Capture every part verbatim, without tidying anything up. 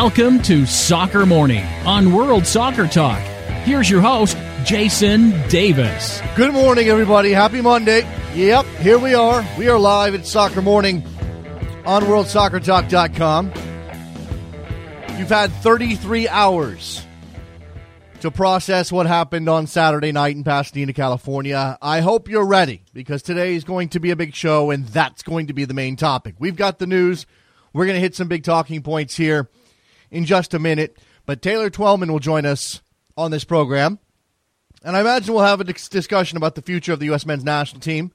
Welcome to Soccer Morning on World Soccer Talk. Here's your host, Jason Davis. Good morning, everybody. Happy Monday. Yep, here we are. We are live at Soccer Morning on world soccer talk dot com. You've had thirty-three hours to process what happened on Saturday night in Pasadena, California. I hope you're ready, because today is going to be a big show, and that's going to be the main topic. We've got the news. We're going to hit some big talking points here in just a minute, but Taylor Twellman will join us on this program, and I imagine we'll have a discussion about the future of the U S men's national team,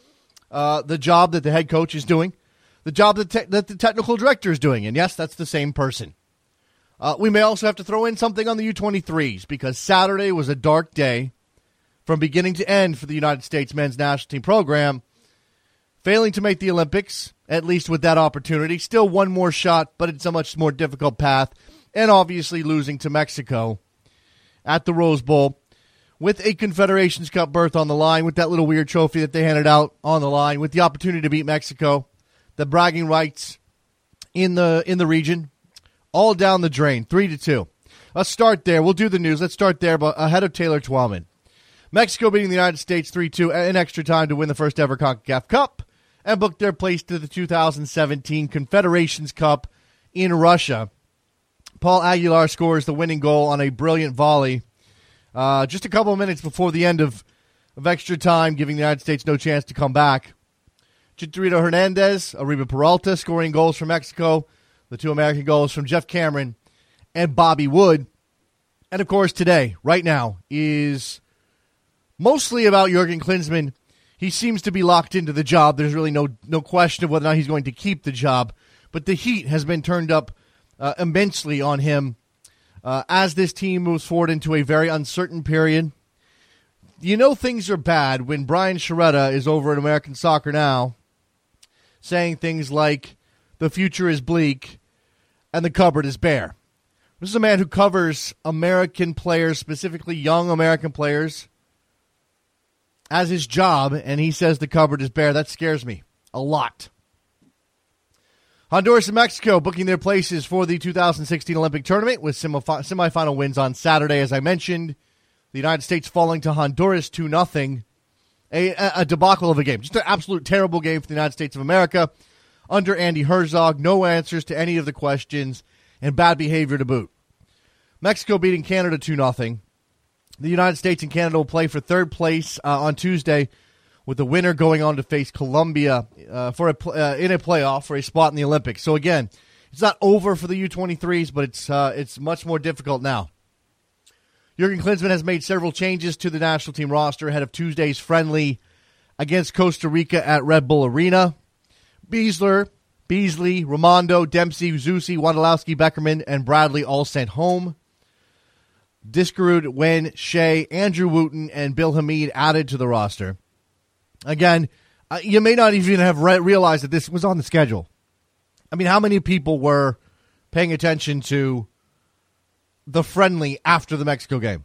uh, the job that the head coach is doing, the job that, te- that the technical director is doing, and yes, that's the same person. Uh, we may also have to throw in something on the U twenty-threes, because Saturday was a dark day from beginning to end for the United States men's national team program, failing to make the Olympics, at least with that opportunity. Still one more shot, but it's a much more difficult path, and obviously losing to Mexico at the Rose Bowl with a Confederations Cup berth on the line, with that little weird trophy that they handed out on the line, with the opportunity to beat Mexico, the bragging rights in the in the region, all down the drain, three to two. Let's start there. We'll do the news. Let's start there, but ahead of Taylor Twellman. Mexico beating the United States three two in extra time to win the first ever CONCACAF Cup and booked their place to the two thousand seventeen Confederations Cup in Russia. Paul Aguilar scores the winning goal on a brilliant volley uh, just a couple of minutes before the end of, of extra time, giving the United States no chance to come back. Chicharito Hernandez, Oribe Peralta scoring goals for Mexico, the two American goals from Jeff Cameron and Bobby Wood. And, of course, today, right now, is mostly about Jurgen Klinsmann. He seems to be locked into the job. There's really no no question of whether or not he's going to keep the job. But the heat has been turned up uh, immensely on him uh, as this team moves forward into a very uncertain period. You know things are bad when Brian Sciaretta is over at American Soccer Now saying things like, the future is bleak and the cupboard is bare. This is a man who covers American players, specifically young American players, as his job, and he says the cupboard is bare. That scares me a lot. Honduras and Mexico booking their places for the two thousand sixteen Olympic tournament with semifinal wins on Saturday, as I mentioned. The United States falling to Honduras two nothing. A, a debacle of a game. Just an absolute terrible game for the United States of America. Under Andy Herzog, no answers to any of the questions, and bad behavior to boot. Mexico beating Canada two nothing. The United States and Canada will play for third place uh, on Tuesday, with the winner going on to face Colombia uh, for a pl- uh, in a playoff for a spot in the Olympics. So again, it's not over for the U twenty-threes, but it's uh, it's much more difficult now. Jurgen Klinsmann has made several changes to the national team roster ahead of Tuesday's friendly against Costa Rica at Red Bull Arena. Beasler, Beasley, Raimondo, Dempsey, Zusi, Wondolowski, Beckerman, and Bradley all sent home. Diskerud, Wen, Shea, Andrew Wooten, and Bill Hamid added to the roster. Again, uh, you may not even have re- realized that this was on the schedule. I mean, how many people were paying attention to the friendly after the Mexico game?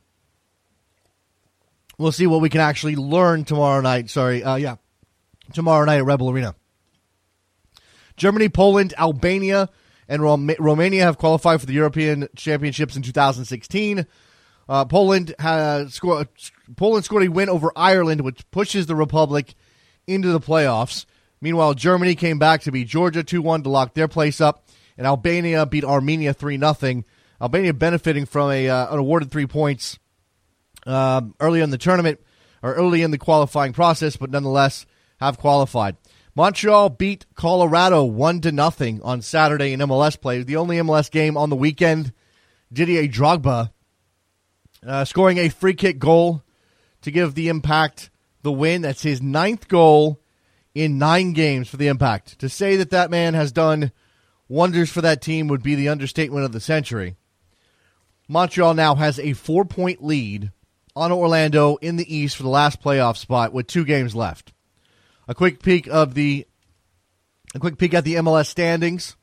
We'll see what we can actually learn tomorrow night. Sorry, uh, yeah, tomorrow night at Red Bull Arena. Germany, Poland, Albania, and Rom- Romania have qualified for the European Championships in two thousand sixteen. Uh, Poland has scored. Poland scored a win over Ireland, which pushes the Republic into the playoffs. Meanwhile, Germany came back to beat Georgia two one to lock their place up, and Albania beat Armenia three nothing. Albania benefiting from a uh, an awarded three points uh, early in the tournament, or early in the qualifying process, but nonetheless have qualified. Montreal beat Colorado one to nothing on Saturday in M L S play. The only M L S game on the weekend. Didier Drogba uh, scoring a free kick goal to give the Impact the win. That's his ninth goal in nine games for the Impact. To say that that man has done wonders for that team would be the understatement of the century. Montreal now has a four-point lead on Orlando in the East for the last playoff spot with two games left. A quick peek of the, a quick peek at the M L S standings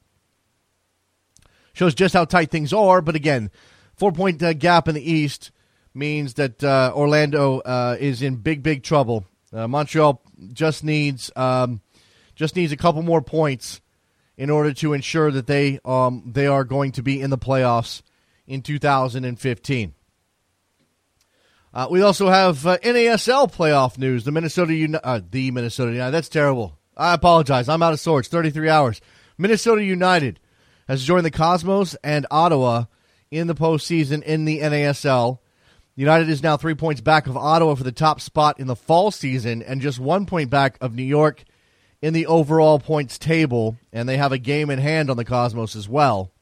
shows just how tight things are. But again, four-point uh, gap in the East means that uh, Orlando uh, is in big, big trouble. Uh, Montreal just needs um, just needs a couple more points in order to ensure that they um, they are going to be in the playoffs in two thousand fifteen. Uh, we also have uh, N A S L playoff news. The Minnesota Uni- uh, the Minnesota United. That's terrible. I apologize. I'm out of sorts. thirty-three hours. Minnesota United has joined the Cosmos and Ottawa in the postseason in the N A S L. United is now three points back of Ottawa for the top spot in the fall season and just one point back of New York in the overall points table. And they have a game in hand on the Cosmos as well.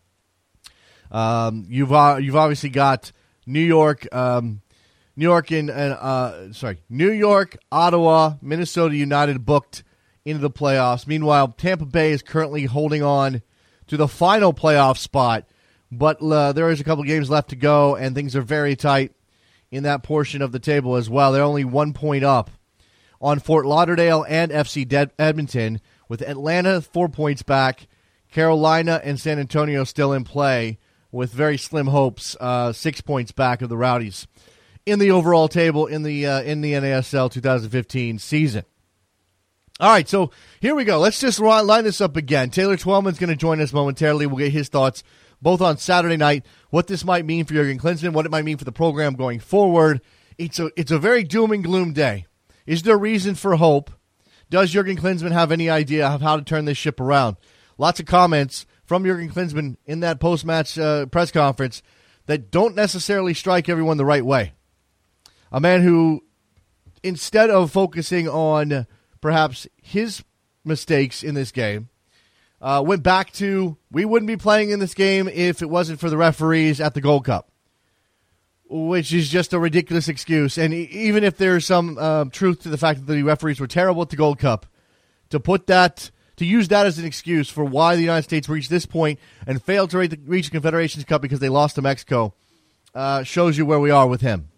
Um, you've uh, you've obviously got New York. Um, New York and uh, sorry, New York, Ottawa, Minnesota United booked into the playoffs. Meanwhile, Tampa Bay is currently holding on to the final playoff spot, but uh, there is a couple games left to go, and things are very tight in that portion of the table as well. They're only one point up on Fort Lauderdale and F C De- Edmonton, with Atlanta four points back, Carolina and San Antonio still in play, with very slim hopes, uh, six points back of the Rowdies in the overall table in the uh, in the N A S L twenty fifteen season. All right, so here we go. Let's just line this up again. Taylor Twellman's going to join us momentarily. We'll get his thoughts both on Saturday night, what this might mean for Jurgen Klinsmann, what it might mean for the program going forward. It's a it's a very doom and gloom day. Is there reason for hope? Does Jurgen Klinsmann have any idea of how to turn this ship around? Lots of comments from Jurgen Klinsmann in that post-match uh, press conference that don't necessarily strike everyone the right way. A man who, instead of focusing on perhaps his mistakes in this game, uh, went back to, we wouldn't be playing in this game if it wasn't for the referees at the Gold Cup, which is just a ridiculous excuse. And even if there's some uh, truth to the fact that the referees were terrible at the Gold Cup, to put that, to use that as an excuse for why the United States reached this point and failed to reach the Confederations Cup because they lost to Mexico, uh, shows you where we are with him.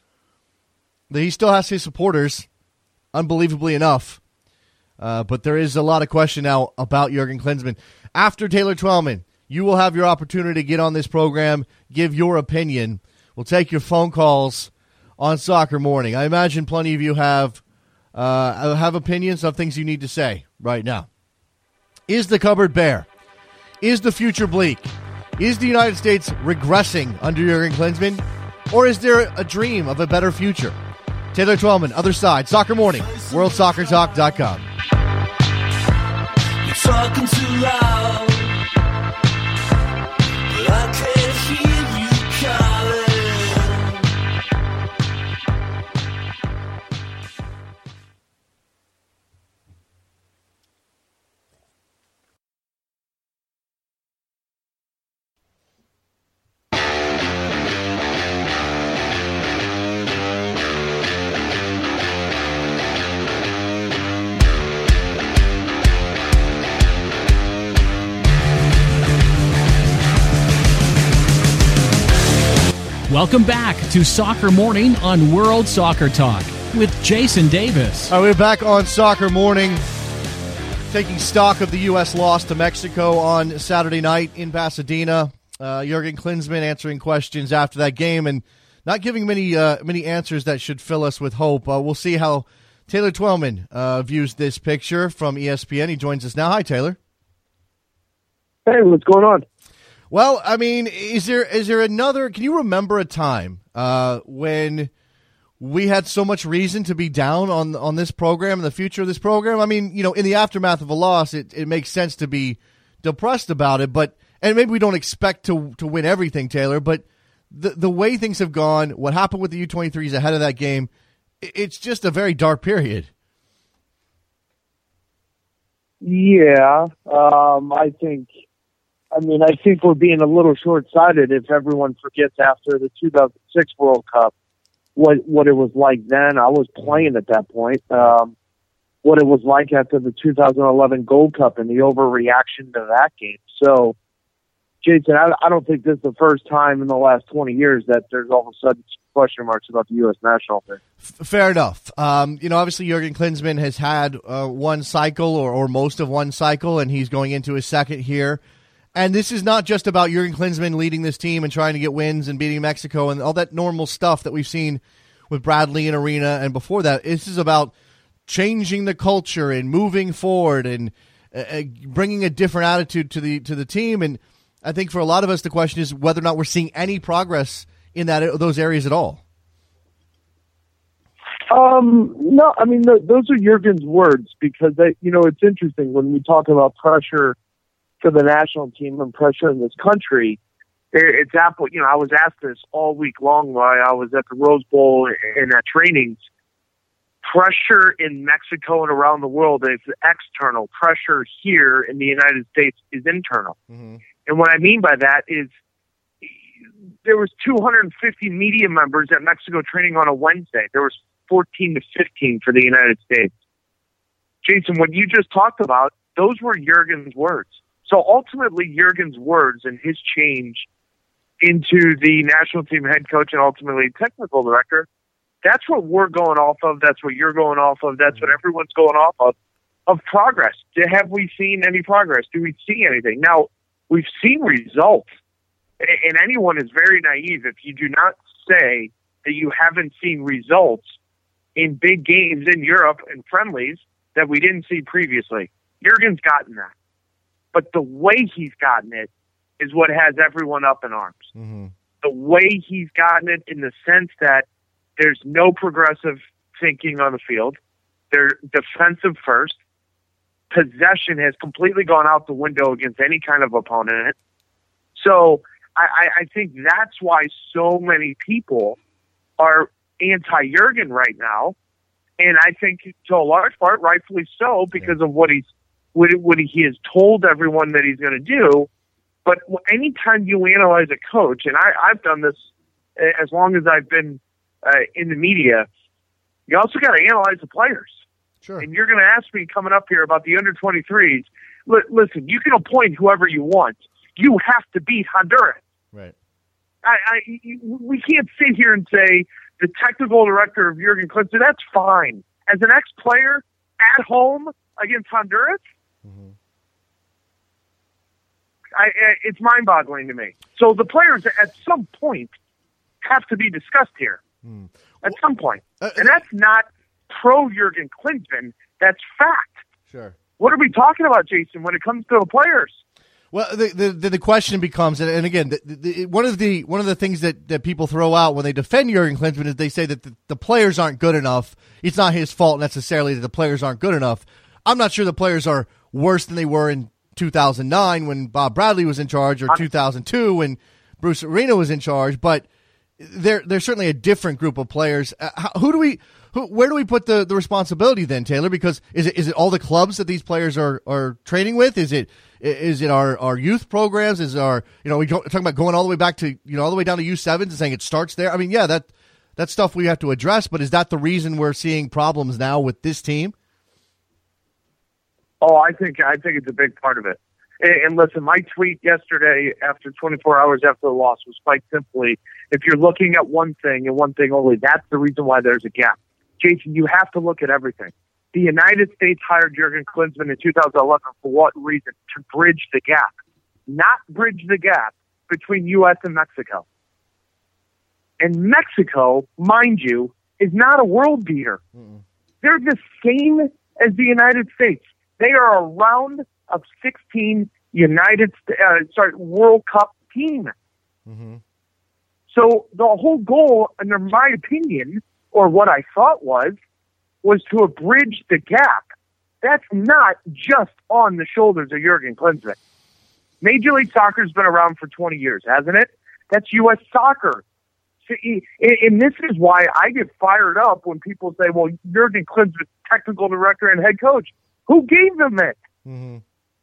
He still has his supporters, unbelievably enough. Uh, but there is a lot of question now about Jurgen Klinsmann. After Taylor Twellman, you will have your opportunity to get on this program, give your opinion. We'll take your phone calls on Soccer Morning. I imagine plenty of you have uh, have opinions of things you need to say right now. Is the cupboard bare? Is the future bleak? Is the United States regressing under Jurgen Klinsmann? Or is there a dream of a better future? Taylor Twellman, other side, Soccer Morning, world soccer talk dot com. You're talking too loud, but I can't hear you calling. Welcome back to Soccer Morning on World Soccer Talk with Jason Davis. All right, we're back on Soccer Morning, taking stock of the U S loss to Mexico on Saturday night in Pasadena. Uh, Jurgen Klinsmann answering questions after that game and not giving many uh, many answers that should fill us with hope. Uh, we'll see how Taylor Twellman uh, views this picture from E S P N. He joins us now. Hi, Taylor. Hey, what's going on? Well, I mean, is there is there another? Can you remember a time uh, when we had so much reason to be down on on this program and the future of this program? I mean, you know, in the aftermath of a loss, it, it makes sense to be depressed about it. But and maybe we don't expect to to win everything, Taylor. But the the way things have gone, what happened with the U twenty-threes ahead of that game, it's just a very dark period. Yeah, um, I think. I mean, I think we're being a little short-sighted if everyone forgets after the two thousand six World Cup what what it was like then. I was playing at that point. Um, what it was like after the two thousand eleven Gold Cup and the overreaction to that game. So, Jason, I, I don't think this is the first time in the last twenty years that there's all of a sudden question marks about the U S national team. Fair enough. Um, you know, obviously Jurgen Klinsmann has had uh, one cycle or, or most of one cycle, and he's going into his second here. And this is not just about Jurgen Klinsmann leading this team and trying to get wins and beating Mexico and all that normal stuff that we've seen with Bradley and Arena and before that. This is about changing the culture and moving forward and uh, bringing a different attitude to the to the team. And I think for a lot of us, the question is whether or not we're seeing any progress in that those areas at all. Um, no, I mean, th- those are Jurgen's words because, they, you know, it's interesting when we talk about pressure for the national team and pressure in this country. It's Apple. You know, I was asked this all week long while I was at the Rose Bowl and at trainings. Pressure in Mexico and around the world is external. Pressure here in the United States is internal. Mm-hmm. And what I mean by that is there was two hundred fifty media members at Mexico training on a Wednesday. There was fourteen to fifteen for the United States. Jason, what you just talked about, those were Jurgen's words. So ultimately, Jurgen's words and his change into the national team head coach and ultimately technical director, that's what we're going off of. That's what you're going off of. That's what everyone's going off of, of progress. Have we seen any progress? Do we see anything? Now, we've seen results, and anyone is very naive if you do not say that you haven't seen results in big games in Europe and friendlies that we didn't see previously. Jurgen's gotten that. But the way he's gotten it is what has everyone up in arms. Mm-hmm. The way he's gotten it in the sense that there's no progressive thinking on the field. They're defensive first. Possession has completely gone out the window against any kind of opponent. So I, I think that's why so many people are anti-Jurgen right now. And I think to a large part, rightfully so, because yeah. of what he's what, what he has told everyone that he's going to do. But anytime you analyze a coach, and I, I've done this as long as I've been uh, in the media, you also got to analyze the players. Sure. And you're going to ask me coming up here about the under twenty-threes. L- listen, you can appoint whoever you want. You have to beat Honduras. Right. I, I, we can't sit here and say the technical director of Jurgen Klinsmann, that's fine. As an ex-player at home against Honduras, mm-hmm. I, I, it's mind-boggling to me. So the players at some point have to be discussed here. Mm. At well, some point. Uh, and that's not pro-Jurgen Klinsmann. That's fact. Sure. What are we talking about, Jason, when it comes to the players? Well, the the, the question becomes, and, and again, the, the, one of the one of the things that, that people throw out when they defend Jurgen Klinsmann is they say that the, the players aren't good enough. It's not his fault necessarily that the players aren't good enough. I'm not sure the players are worse than they were in two thousand nine when Bob Bradley was in charge, or two thousand two when Bruce Arena was in charge, but they're they're certainly a different group of players. Uh, how, who do we? Who, where do we put the, the responsibility then, Taylor? Because is it is it all the clubs that these players are, are training with? Is it is it our, our youth programs? Is our you know we talking about going all the way back to you know all the way down to U sevens and saying it starts there? I mean, yeah, that that's stuff we have to address. But is that the reason we're seeing problems now with this team? Oh, I think I think it's a big part of it. And, and listen, my tweet yesterday after twenty-four hours after the loss was quite simply, if you're looking at one thing and one thing only, that's the reason why there's a gap. Jason, you have to look at everything. The United States hired Jurgen Klinsmann in two thousand eleven for what reason? To bridge the gap. Not bridge the gap between U S and Mexico. And Mexico, mind you, is not a world beater. Mm-mm. They're the same as the United States. They are a round of sixteen United uh, sorry World Cup team. Mm-hmm. So the whole goal, under my opinion, or what I thought was, was to bridge the gap. That's not just on the shoulders of Jurgen Klinsmann. Major League Soccer's been around for twenty years, hasn't it? That's U S soccer. And this is why I get fired up when people say, well, Jurgen Klinsmann, technical director and head coach. Who gave them it? Mm-hmm.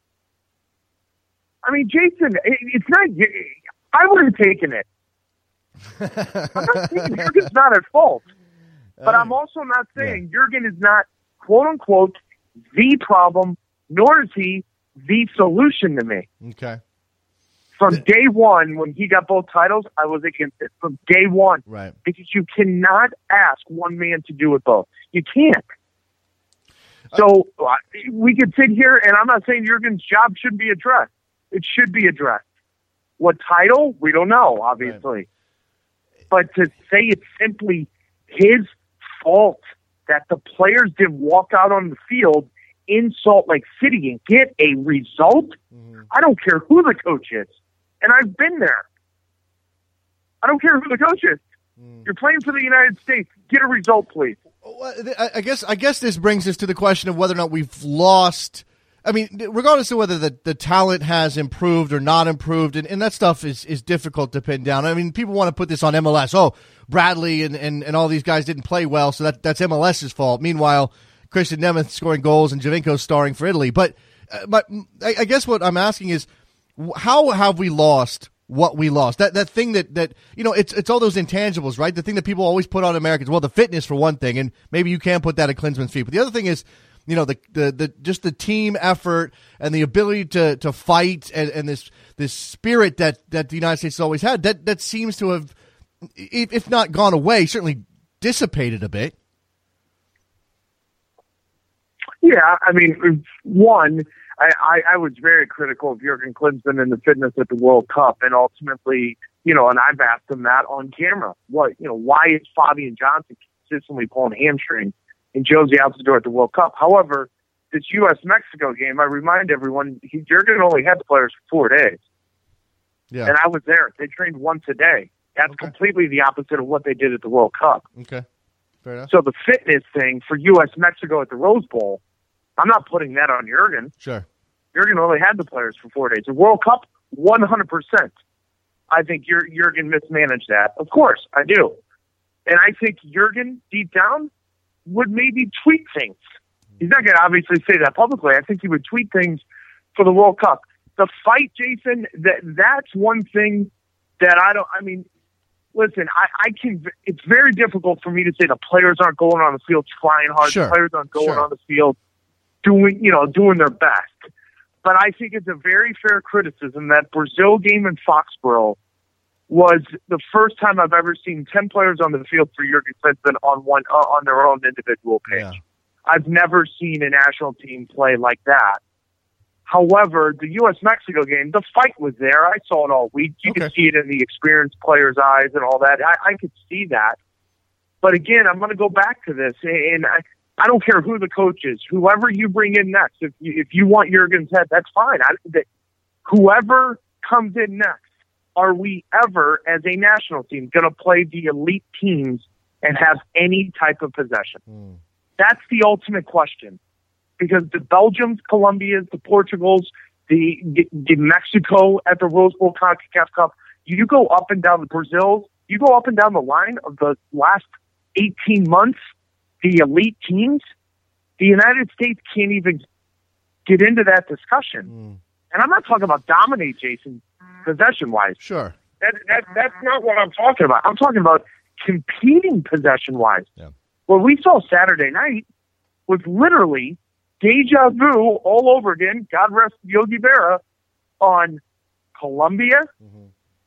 I mean, Jason, it's not, I would have taken it. I'm not saying Jurgen's not at fault. But I'm also not saying yeah. Jurgen is not, quote unquote, the problem, nor is he the solution to me. Okay. From day one, when he got both titles, I was against it. From day one. Right. Because you cannot ask one man to do it both. You can't. So uh, we could sit here, and I'm not saying Jurgen's job should be addressed. It should be addressed. What title? We don't know, obviously. Right. But to say it's simply his fault that the players didn't walk out on the field in Salt Lake City and get a result, mm-hmm. I don't care who the coach is. And I've been there. I don't care who the coach is. Mm. You're playing for the United States. Get a result, please. Well, I guess I guess this brings us to the question of whether or not we've lost. I mean, regardless of whether the, the talent has improved or not improved, and, and that stuff is, is difficult to pin down. I mean, people want to put this on M L S. Oh, Bradley and, and, and all these guys didn't play well, so that that's M L S's fault. Meanwhile, Christian Nemeth scoring goals and Javinko starring for Italy. But, uh, but I, I guess what I'm asking is, how have we lost what we lost? That that thing that, that you know, it's it's all those intangibles, right? The thing that people always put on Americans. Well, the fitness for one thing, and maybe you can put that at Klinsmann's feet. But the other thing is, you know, the, the, the just the team effort and the ability to, to fight and, and this this spirit that, that the United States has always had, that, that seems to have, if not gone away, certainly dissipated a bit. Yeah, I mean, one, I, I, I was very critical of Jurgen Klinsmann and the fitness at the World Cup, and ultimately, you know, and I've asked him that on camera. What, you know, why is Fabian Johnson consistently pulling hamstrings and Josie Altidore at the World Cup? However, this U S Mexico game, I remind everyone, he, Jurgen only had the players for four days. Yeah. And I was there. They trained once a day. That's okay. Completely the opposite of what they did at the World Cup. Okay, fair enough. So the fitness thing for U S Mexico at the Rose Bowl, I'm not putting that on Jurgen. Sure. Jurgen only had the players for four days. The World Cup, one hundred percent. I think Jurgen mismanaged that. Of course, I do. And I think Jurgen, deep down, would maybe tweak things. He's not going to obviously say that publicly. I think he would tweak things for the World Cup. The fight, Jason, that that's one thing that I don't, I mean, listen, I, I can, it's very difficult for me to say the players aren't going on the field trying hard. Sure. The players aren't going sure. on the field doing, you know, doing their best. But I think it's a very fair criticism that Brazil game in Foxborough was the first time I've ever seen ten players on the field for Jurgen Klinsmann on one uh, on their own individual page. Yeah. I've never seen a national team play like that. However, the U S Mexico game, the fight was there. I saw it all week. You okay. could see it in the experienced players' eyes and all that. I, I could see that. But again, I'm going to go back to this, and I, I don't care who the coach is. Whoever you bring in next, if you, if you want Jurgen's head, that's fine. I, that, whoever comes in next, are we ever, as a national team, going to play the elite teams and have any type of possession? Mm. That's the ultimate question. Because the Belgiums, Colombias, the Portugals, the, the, the Mexico at the Rose Bowl CONCACAF Cup, you go up and down the Brazils, you go up and down the line of the last eighteen months, the elite teams, the United States can't even get into that discussion. Mm. And I'm not talking about dominate, Jason, possession-wise. Sure. That, that, that's not what I'm talking about. I'm talking about competing possession-wise. Yeah. What we saw Saturday night was literally deja vu all over again, God rest Yogi Berra, on Colombia, mm-hmm.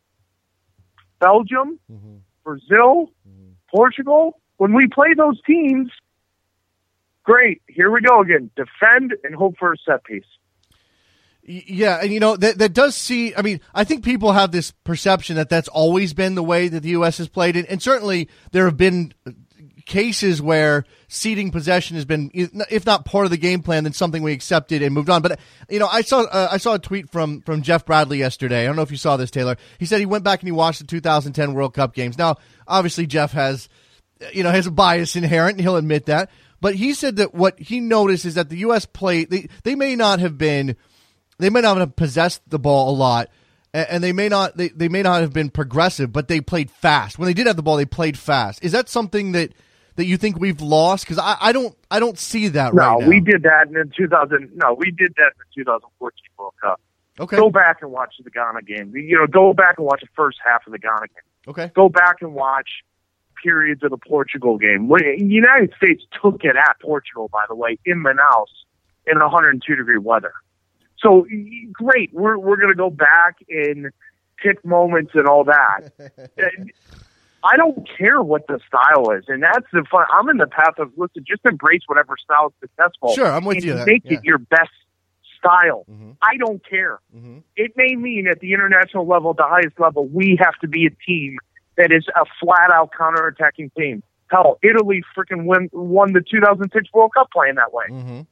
Belgium, mm-hmm. Brazil, mm-hmm. Portugal. When we play those teams, great, here we go again. Defend and hope for a set piece. Yeah, and you know, that that does see, I mean, I think people have this perception that that's always been the way that the U S has played it, and certainly there have been cases where ceding possession has been, if not part of the game plan, then something we accepted and moved on. But, you know, I saw uh, I saw a tweet from, from Jeff Bradley yesterday. I don't know if you saw this, Taylor. He said he went back and he watched the two thousand ten World Cup games. Now, obviously, Jeff has, you know, has a bias inherent, and he'll admit that. But he said that what he noticed is that the U S play, they, they may not have been, they may not have possessed the ball a lot, and they may not they, they may not have been progressive, but they played fast. When they did have the ball, they played fast. Is that something that that you think we've lost? Because I, I don't I don't see that no, right now. No, we did that in the two thousand. No, we did that in the two thousand fourteen World Cup. Okay. Go back and watch the Ghana game. You know, go back and watch the first half of the Ghana game. Okay. Go back and watch periods of the Portugal game. The United States took it at Portugal, by the way, in Manaus in one hundred two degree weather. So great, we're we're going to go back and pick moments and all that. I don't care what the style is, and that's the fun. I'm in the path of, listen, just embrace whatever style is successful. Sure, I'm with and you. Make yeah. it your best style. Mm-hmm. I don't care. Mm-hmm. It may mean at the international level, at the highest level, we have to be a team that is a flat-out counterattacking team. Hell, Italy freaking win, won the two thousand six World Cup playing that way. Mm-hmm.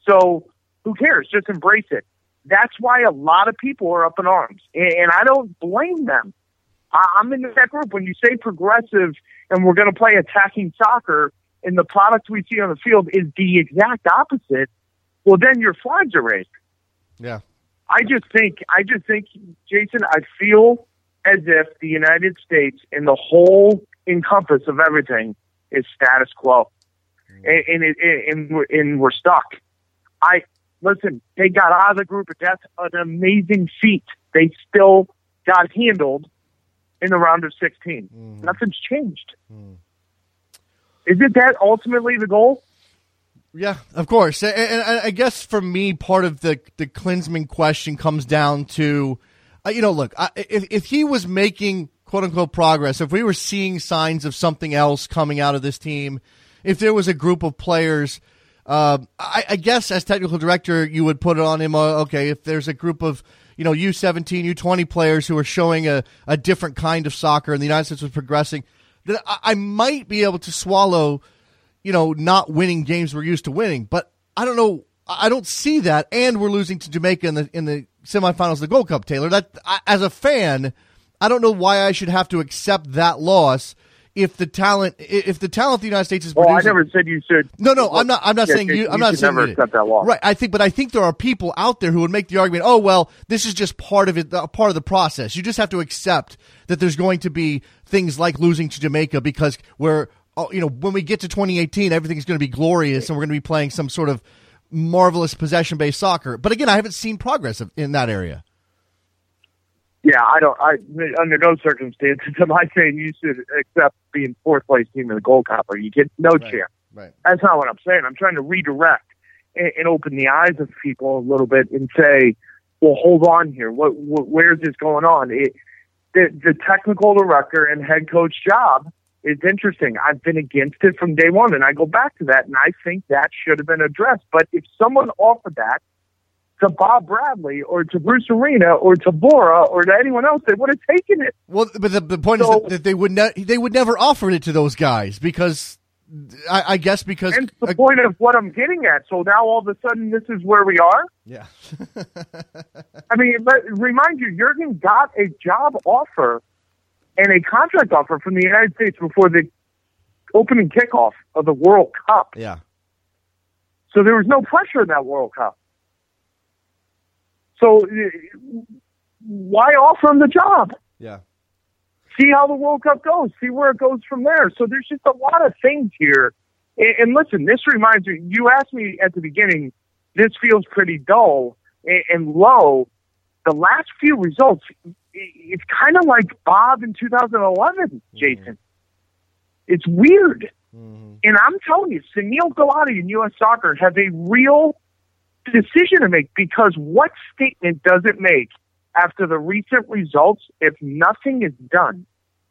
So who cares? Just embrace it. That's why a lot of people are up in arms, and, and I don't blame them. I, I'm in that group. When you say progressive and we're going to play attacking soccer and the product we see on the field is the exact opposite, well, then your flags are raised. Yeah. I just think, I just think, Jason, I feel as if the United States and the whole encompass of everything is status quo, and and, it, and, we're, and we're stuck. I listen. They got out of the group, but that's an amazing feat. They still got handled in the round of sixteen. Mm. Nothing's changed. Mm. Isn't that ultimately the goal? Yeah, of course. And, and I guess for me, part of the the Klinsmann question comes down to, uh, you know, look, I, if if he was making quote unquote progress, if we were seeing signs of something else coming out of this team, if there was a group of players, uh, I, I guess as technical director, you would put it on him. Uh, okay, if there's a group of, you know, U seventeen, U twenty players who are showing a, a different kind of soccer and the United States was progressing, then I, I might be able to swallow, you know, not winning games we're used to winning. But I don't know. I don't see that. And we're losing to Jamaica in the in the semifinals of the Gold Cup, Taylor. That I, as a fan, I don't know why I should have to accept that loss if the talent if the talent of the United States is producing. Well, I never said you should. No, no, I'm not. I'm not yeah, saying you. you I'm not saying never you accept that loss. Right. I think, but I think there are people out there who would make the argument. Oh well, this is just part of it, part of the process. You just have to accept that there's going to be things like losing to Jamaica because we're, oh, you know, when we get to twenty eighteen, everything's going to be glorious and we're going to be playing some sort of marvelous possession-based soccer. But again, I haven't seen progress in that area. Yeah, I don't. I under no circumstances am I saying you should accept being fourth place team in the Gold Cup, or you get no Right, chance. right. That's not what I'm saying. I'm trying to redirect and, and open the eyes of people a little bit and say, well, hold on here. What, what where's this going on? It, the the technical director and head coach job is interesting. I've been against it from day one, and I go back to that, and I think that should have been addressed. But if someone offered that to Bob Bradley or to Bruce Arena or to Bora or to anyone else, they would have taken it. Well, but the, the point So- is that, that they would ne- they would never offer it to those guys because I, I guess because And the point of what I'm getting at. So now all of a sudden this is where we are? yeah. I mean, let, remind you, Jurgen got a job offer and a contract offer from the United States before the opening kickoff of the World Cup. yeah. So there was no pressure in that World Cup. So uh, why offer him the job? Yeah. See how the World Cup goes. See where it goes from there. So there's just a lot of things here. And, and listen, this reminds me, you asked me at the beginning, this feels pretty dull and, and low. The last few results, it's kind of like Bob in two thousand eleven, Jason. Mm-hmm. It's weird. Mm-hmm. And I'm telling you, Sunil Gulati and U S Soccer have a real decision to make, because what statement does it make after the recent results if nothing is done?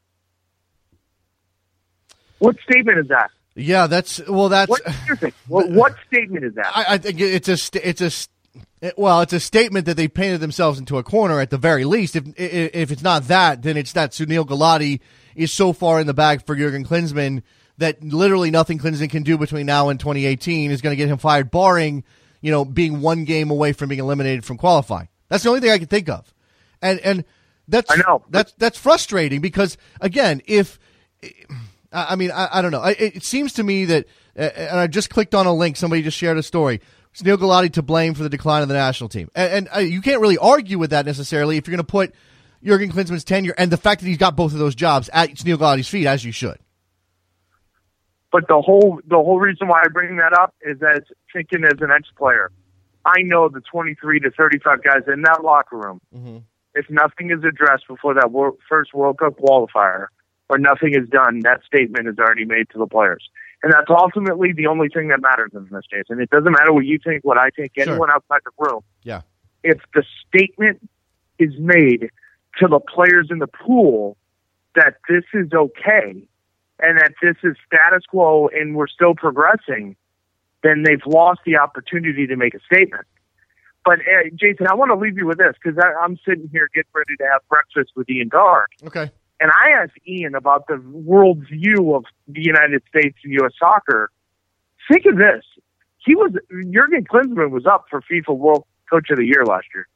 What statement is that? Yeah, that's well. That's What, what, what statement is that? I, I think it's a st- it's a st- well, it's a statement that they painted themselves into a corner at the very least. If if it's not that, then it's that Sunil Gulati is so far in the bag for Jurgen Klinsmann that literally nothing Klinsmann can do between now and twenty eighteen is going to get him fired, barring, you know, being one game away from being eliminated from qualifying. That's the only thing I can think of, and and that's I know. that's that's frustrating because again, if I mean I, I don't know, it, it seems to me that, uh, and I just clicked on a link. Somebody just shared a story. Sunil Gulati to blame for the decline of the national team, and, and uh, you can't really argue with that necessarily if you're going to put Jurgen Klinsmann's tenure and the fact that he's got both of those jobs at Sunil Gulati's feet, as you should. But the whole the whole reason why I bring that up is that thinking as an ex-player, I know the twenty-three to thirty-five guys in that locker room, mm-hmm. if nothing is addressed before that wor- first World Cup qualifier, or nothing is done, that statement is already made to the players. And that's ultimately the only thing that matters in this case. And it doesn't matter what you think, what I think, Sure. anyone outside the room. Yeah. If the statement is made to the players in the pool that this is okay and that this is status quo and we're still progressing, then they've lost the opportunity to make a statement. But, uh, Jason, I want to leave you with this, because I'm sitting here getting ready to have breakfast with Ian Dark. Okay. And I asked Ian about the world view of the United States and U S Soccer. Think of this. he was Jurgen Klinsmann was up for FIFA World Coach of the Year last year.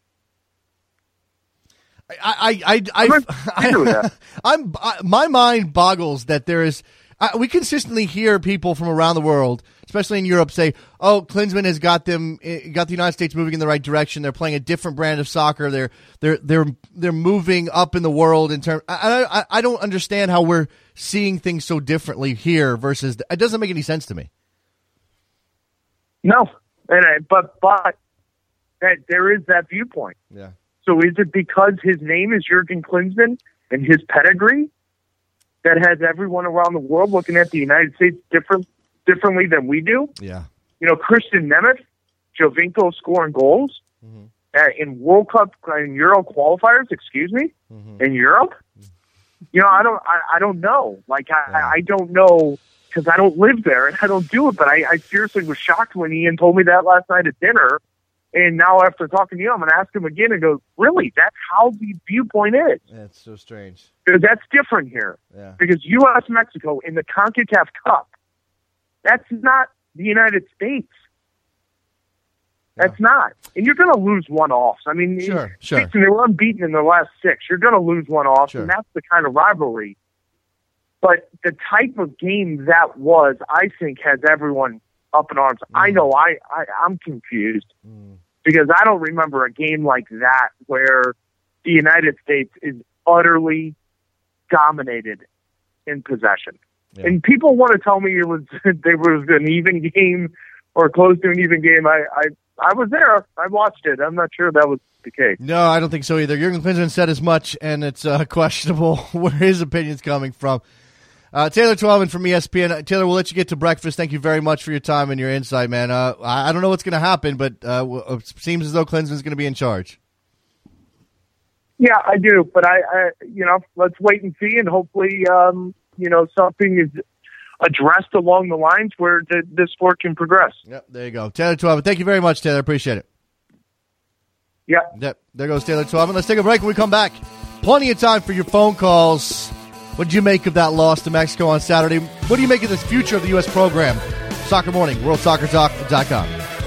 I, I, I, I, I, I'm, I, my mind boggles that there is. I, we consistently hear people from around the world, especially in Europe, say, "Oh, Klinsmann has got them, got the United States moving in the right direction. They're playing a different brand of soccer. They're, they're, they're, they're moving up in the world in terms." I, I, I don't understand how we're seeing things so differently here versus. It doesn't make any sense to me. No, and I, but but that there is that viewpoint. Yeah. So is it because his name is Jurgen Klinsmann and his pedigree that has everyone around the world looking at the United States different differently than we do? Yeah. You know, Christian Nemeth, Jovinko scoring goals mm-hmm. uh, in World Cup and Euro qualifiers. Excuse me, mm-hmm. in Europe. You know, I don't, I, I don't know. Like, I, yeah. I don't know because I don't live there and I don't do it. But I, I seriously was shocked when Ian told me that last night at dinner. And now after talking to you, I'm going to ask him again and go, really, that's how the viewpoint is? That's so strange. Because that's different here. Yeah. Because U S Mexico in the CONCACAF Cup, that's not the United States. That's no. not. And you're going to lose one-offs. I mean, sure, sure. they were unbeaten in their last six. You're going to lose one-offs, sure. and that's the kind of rivalry. But the type of game that was, I think, has everyone up in arms. Mm. I know I, I, I'm confused mm. because I don't remember a game like that where the United States is utterly dominated in possession. Yeah. And people want to tell me it was there was an even game or close to an even game. I, I, I was there. I watched it. I'm not sure that was the case. No, I don't think so either. Jurgen Klinsmann said as much, and it's uh, questionable where his opinion's coming from. Uh, Taylor Twellman from E S P N. Taylor, we'll let you get to breakfast. Thank you very much for your time and your insight, man. Uh, I, I don't know what's going to happen, but uh, it seems as though Klinsmann's going to be in charge. Yeah, I do, but I, I you know, let's wait and see, and hopefully, um, you know, something is addressed along the lines where the, this sport can progress. Yep, there you go. Taylor Twellman. Thank you very much, Taylor. Appreciate it. Yeah. Yep, there goes Taylor Twellman. Let's take a break. When we come back, plenty of time for your phone calls. What did you make of that loss to Mexico on Saturday? What do you make of this future of the U S program? Soccer Morning, world soccer talk dot com.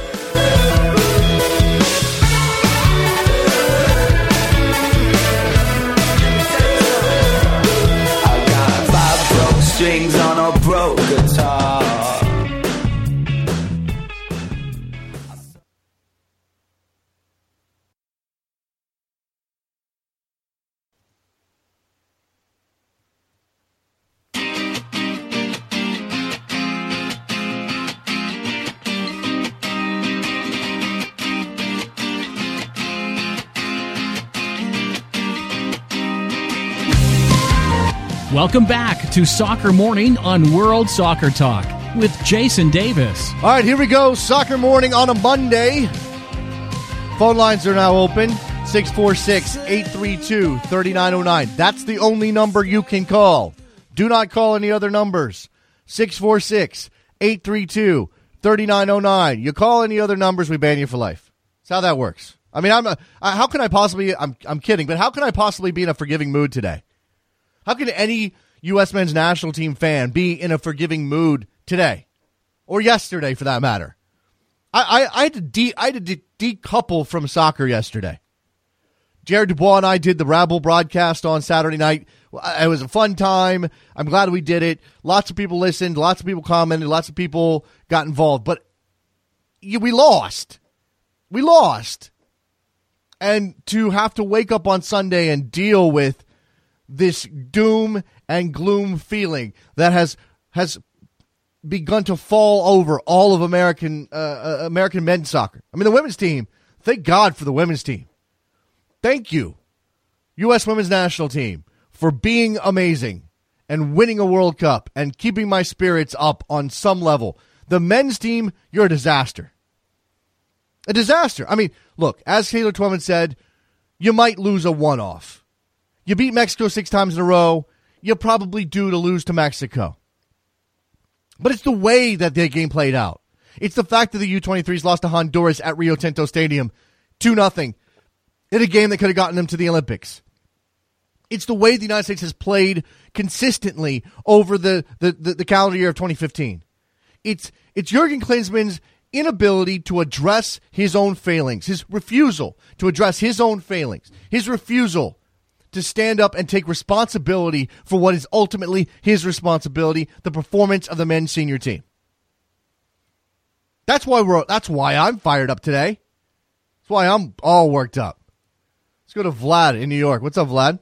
I got five broke strings on a broke guitar. Welcome back to Soccer Morning on World Soccer Talk with Jason Davis. All right, here we go. Soccer Morning on a Monday. Phone lines are now open. six four six, eight three two, three nine zero nine. That's the only number you can call. Do not call any other numbers. six four six, eight three two, three nine zero nine. You call any other numbers, we ban you for life. That's how that works. I mean, I'm a, how can I possibly, I'm, I'm kidding, but how can I possibly be in a forgiving mood today? How can any U S men's national team fan be in a forgiving mood today? Or yesterday, for that matter? I, I, I had to, de- I had to de- decouple from soccer yesterday. Jared Dubois and I did the Rabble broadcast on Saturday night. It was a fun time. I'm glad we did it. Lots of people listened. Lots of people commented. Lots of people got involved. But we lost. We lost. And to have to wake up on Sunday and deal with this doom and gloom feeling that has has begun to fall over all of American uh, American men's soccer. I mean, the women's team, thank God for the women's team. Thank you, U S women's national team, for being amazing and winning a World Cup and keeping my spirits up on some level. The men's team, you're a disaster. A disaster. I mean, look, as Taylor Twellman said, you might lose a one-off. You beat Mexico six times in a row. You're probably due to lose to Mexico. But it's the way that their game played out. It's the fact that the U twenty-threes lost to Honduras at Rio Tinto Stadium two nothing in a game that could have gotten them to the Olympics. It's the way the United States has played consistently over the, the, the, the calendar year of twenty fifteen. It's it's Jurgen Klinsmann's inability to address his own failings, his refusal to address his own failings, his refusal to stand up and take responsibility for what is ultimately his responsibility, the performance of the men's senior team. That's why we're. That's why I'm fired up today. That's why I'm all worked up. Let's go to Vlad in New York. What's up, Vlad?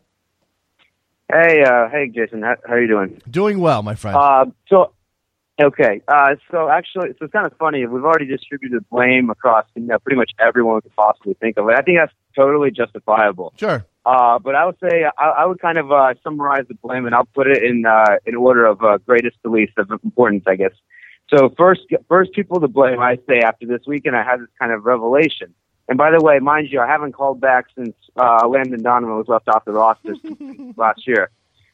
Hey, uh, hey, Jason. How, how are you doing? Doing well, my friend. Uh, so, okay. Uh, so actually, so it's kind of funny. We've already distributed blame across you know, pretty much everyone we could possibly think of. And I think that's totally justifiable. Sure. Uh, but I would say I, I would kind of uh, summarize the blame, and I'll put it in uh, in order of uh, greatest to least of importance, I guess. So first, first people to blame, I say, after this weekend, I had this kind of revelation. And by the way, mind you, I haven't called back since uh, Landon Donovan was left off the roster last year.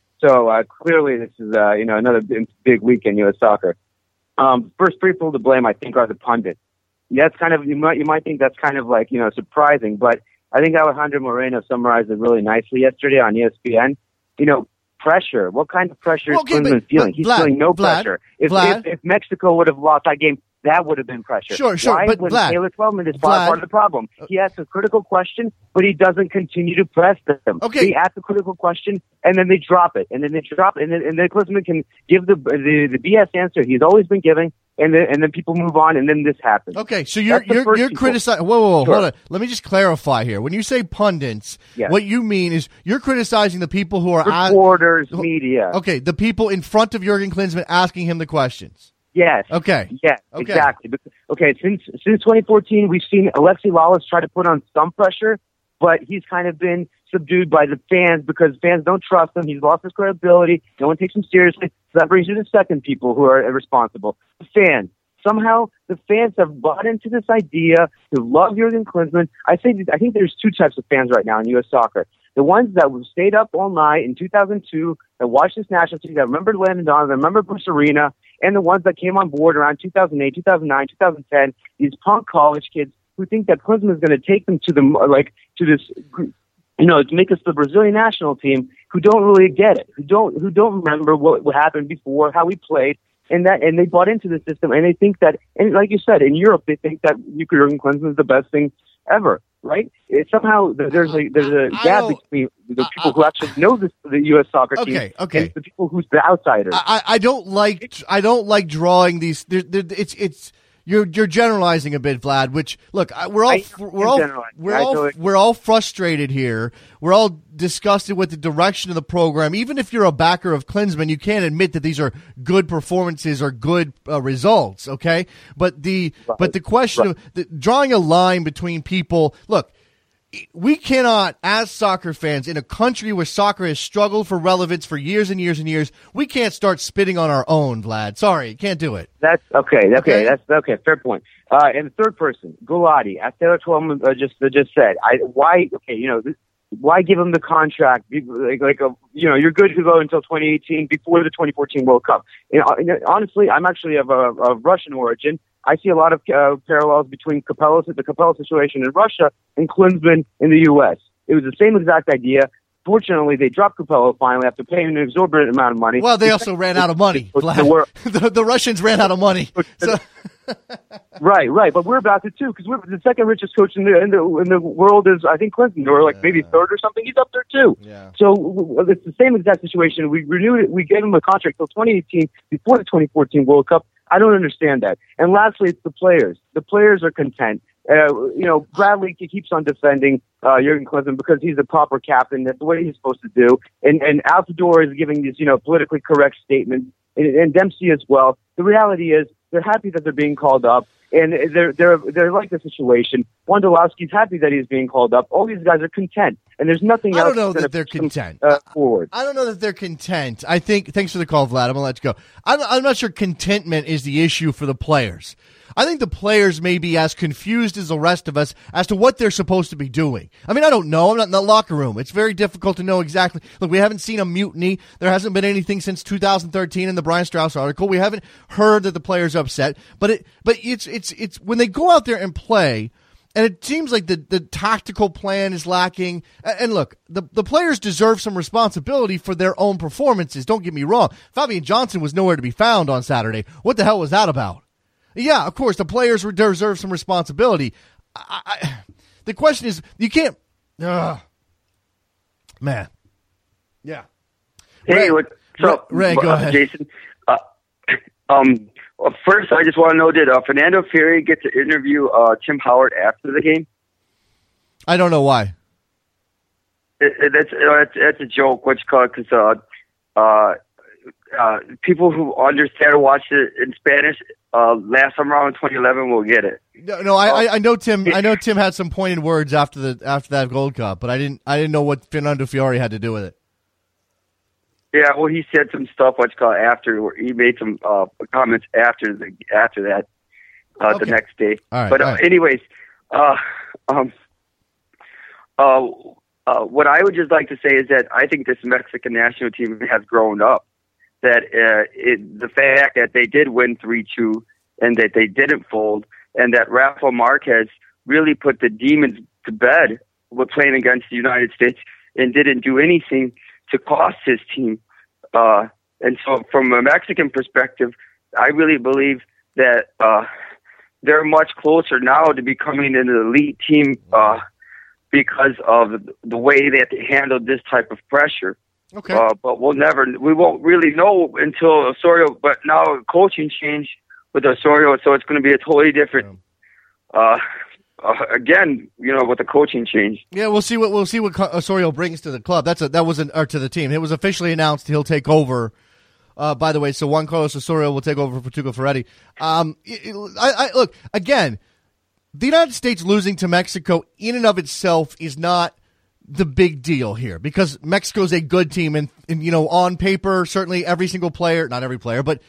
So uh, clearly, this is uh, you know another big, big week in U S soccer. Um, first people to blame, I think, are the pundits. That's kind of you might you might think that's kind of like you know surprising, but I think Alejandro Moreno summarized it really nicely yesterday on E S P N. You know, pressure. What kind of pressure is okay, Klinsmann feeling? He's Vlad, feeling no Vlad, pressure. If, Vlad, if if Mexico would have lost that game, that would have been pressure. Sure, sure, Why? but when Vlad, Taylor Twelman is Vlad, part of the problem. He asks a critical question, but he doesn't continue to press them. Okay. He asks a critical question, and then they drop it, and then they drop it, and then, and then Klinsmann can give the, the the B S answer he's always been giving, and then and then people move on, and then this happens. Okay, so you're That's the you're first you're people. criticizing. Whoa, whoa, whoa, Sure. hold on. Let me just clarify here. When you say pundits, Yes. what you mean is you're criticizing the people who are a- Reporters, media. Okay, the people in front of Jurgen Klinsmann asking him the questions. Yes. Okay. Yes, Okay. exactly. But- Okay, since since twenty fourteen, we've seen Alexi Lalas try to put on some pressure, but he's kind of been subdued by the fans because fans don't trust him. He's lost his credibility. No one takes him seriously. So that brings you to the second people who are responsible. The fans. Somehow the fans have bought into this idea to love Jurgen Klinsmann. I think I think there's two types of fans right now in U S soccer. The ones that stayed up all night in two thousand two, that watched this national team, that remembered Landon Donovan, that remembered Bruce Arena, and the ones that came on board around two thousand eight, two thousand nine, two thousand ten, these punk college kids who think that Klinsmann is going to take them to the like to this, you know, to make us the Brazilian national team, who don't really get it, who don't who don't remember what, what happened before, how we played. And that, and they bought into the system, and they think that, and like you said, in Europe, they think that Jurgen Klinsmann is the best thing ever, right? It, somehow there's a there's a I gap don't- between the people who actually know this, the U S soccer team, Okay, okay. and the people who's the outsiders. I, I don't like I don't like drawing these. There, there, it's it's you're you're generalizing a bit, Vlad. Which look, I, we're all I- we're I'm all generalizing. we're I all totally- we're all frustrated here. We're all disgusted with the direction of the program. Even if you're a backer of Klinsmann, you can't admit that these are good performances or good uh, results. Okay, but the Right. but the question Right. of the, drawing a line between people. Look. We cannot, as soccer fans, in a country where soccer has struggled for relevance for years and years and years, we can't start spitting on our own, Vlad. Sorry, can't do it. That's okay. Okay, Okay. that's okay. Fair point. Uh, and the third person, Gulati, as Taylor Twelman uh, just uh, just said, I why okay, you know, this, why give him the contract? Be- Like, like a, you know, you're good to go until twenty eighteen before the twenty fourteen World Cup. You know, and honestly, I'm actually of, a, of Russian origin. I see a lot of uh, parallels between Capello, the Capello situation in Russia and Klinsmann in the U S. It was the same exact idea. Fortunately, they dropped Capello finally after paying an exorbitant amount of money. Well, they also ran out of money, The Vlad. world- The, the Russians ran out of money. So, Right, right, but we're about to too because we're the second richest coach in the in the in the world is I think Clinton or like maybe third or something. He's up there too. Yeah. So w- w- it's the same exact situation. We renewed it. We gave him a contract till twenty eighteen before the twenty fourteen World Cup. I don't understand that. And lastly, it's the players. The players are content. Uh, you know, Bradley keeps on defending uh, Jurgen Klinsmann because he's a proper captain. That's the way he's supposed to do. And and Altidore is giving these you know politically correct statements, and, and Dempsey as well. The reality is they're happy that they're being called up. And they're they're they're like the situation. Wondolowski's happy that he's being called up. All these guys are content, and there's nothing I else. don't know that's that gonna they're push them, content. uh, forward. I don't know that they're content. I think, thanks for the call, Vlad. I'm going to let you go. I'm, I'm not sure contentment is the issue for the players. I think the players may be as confused as the rest of us as to what they're supposed to be doing. I mean, I don't know. I'm not in the locker room. It's very difficult to know exactly. Look, we haven't seen a mutiny. There hasn't been anything since two thousand thirteen in the Brian Strauss article. We haven't heard that the players are upset. But it, but it's, it's, it's when they go out there and play, and it seems like the, the tactical plan is lacking. And look, the, the players deserve some responsibility for their own performances. Don't get me wrong. Fabian Johnson was nowhere to be found on Saturday. What the hell was that about? Yeah, of course, the players deserve some responsibility. I, I, the question is, you can't. Uh, man, yeah. Hey, Ray, what's up, Ray? Go uh, ahead, Jason. Uh, um, well, first, I just want to know: did uh, Fernando Fury get to interview uh, Tim Howard after the game? I don't know why. It, it, that's, uh, that's that's a joke. What you call it? Because uh, uh, uh, people who understand and watch it in Spanish uh, last summer around twenty eleven will get it. No, no, I, I, I know Tim. I know Tim had some pointed words after the after that Gold Cup, but I didn't. I didn't know what Fernando Fiore had to do with it. Yeah, well, he said some stuff. What you call it, after? Where he made some uh, comments after the after that uh, Okay. the next day. All right, but uh, all right. anyways, uh, um, uh, uh, what I would just like to say is that I think this Mexican national team has grown up. That uh, it, the fact that they did win three two and that they didn't fold, and that Rafa Marquez really put the demons to bed with playing against the United States and didn't do anything to cost his team. Uh, and so from a Mexican perspective, I really believe that uh, they're much closer now to becoming an elite team uh, because of the way that they handled this type of pressure. Okay. Uh, but we'll never, we won't really know until Osorio, but now coaching change with Osorio, so it's going to be a totally different, uh, uh, again, you know, with the coaching change. Yeah, we'll see what we'll see what Osorio brings to the club. That's a that was an or to the team. It was officially announced he'll take over. Uh, by the way, so Juan Carlos Osorio will take over for Tuca Ferretti. Um, it, it, I, I look again. The United States losing to Mexico in and of itself is not the big deal here because Mexico's a good team, and, and you know, on paper, certainly every single player, not every player, but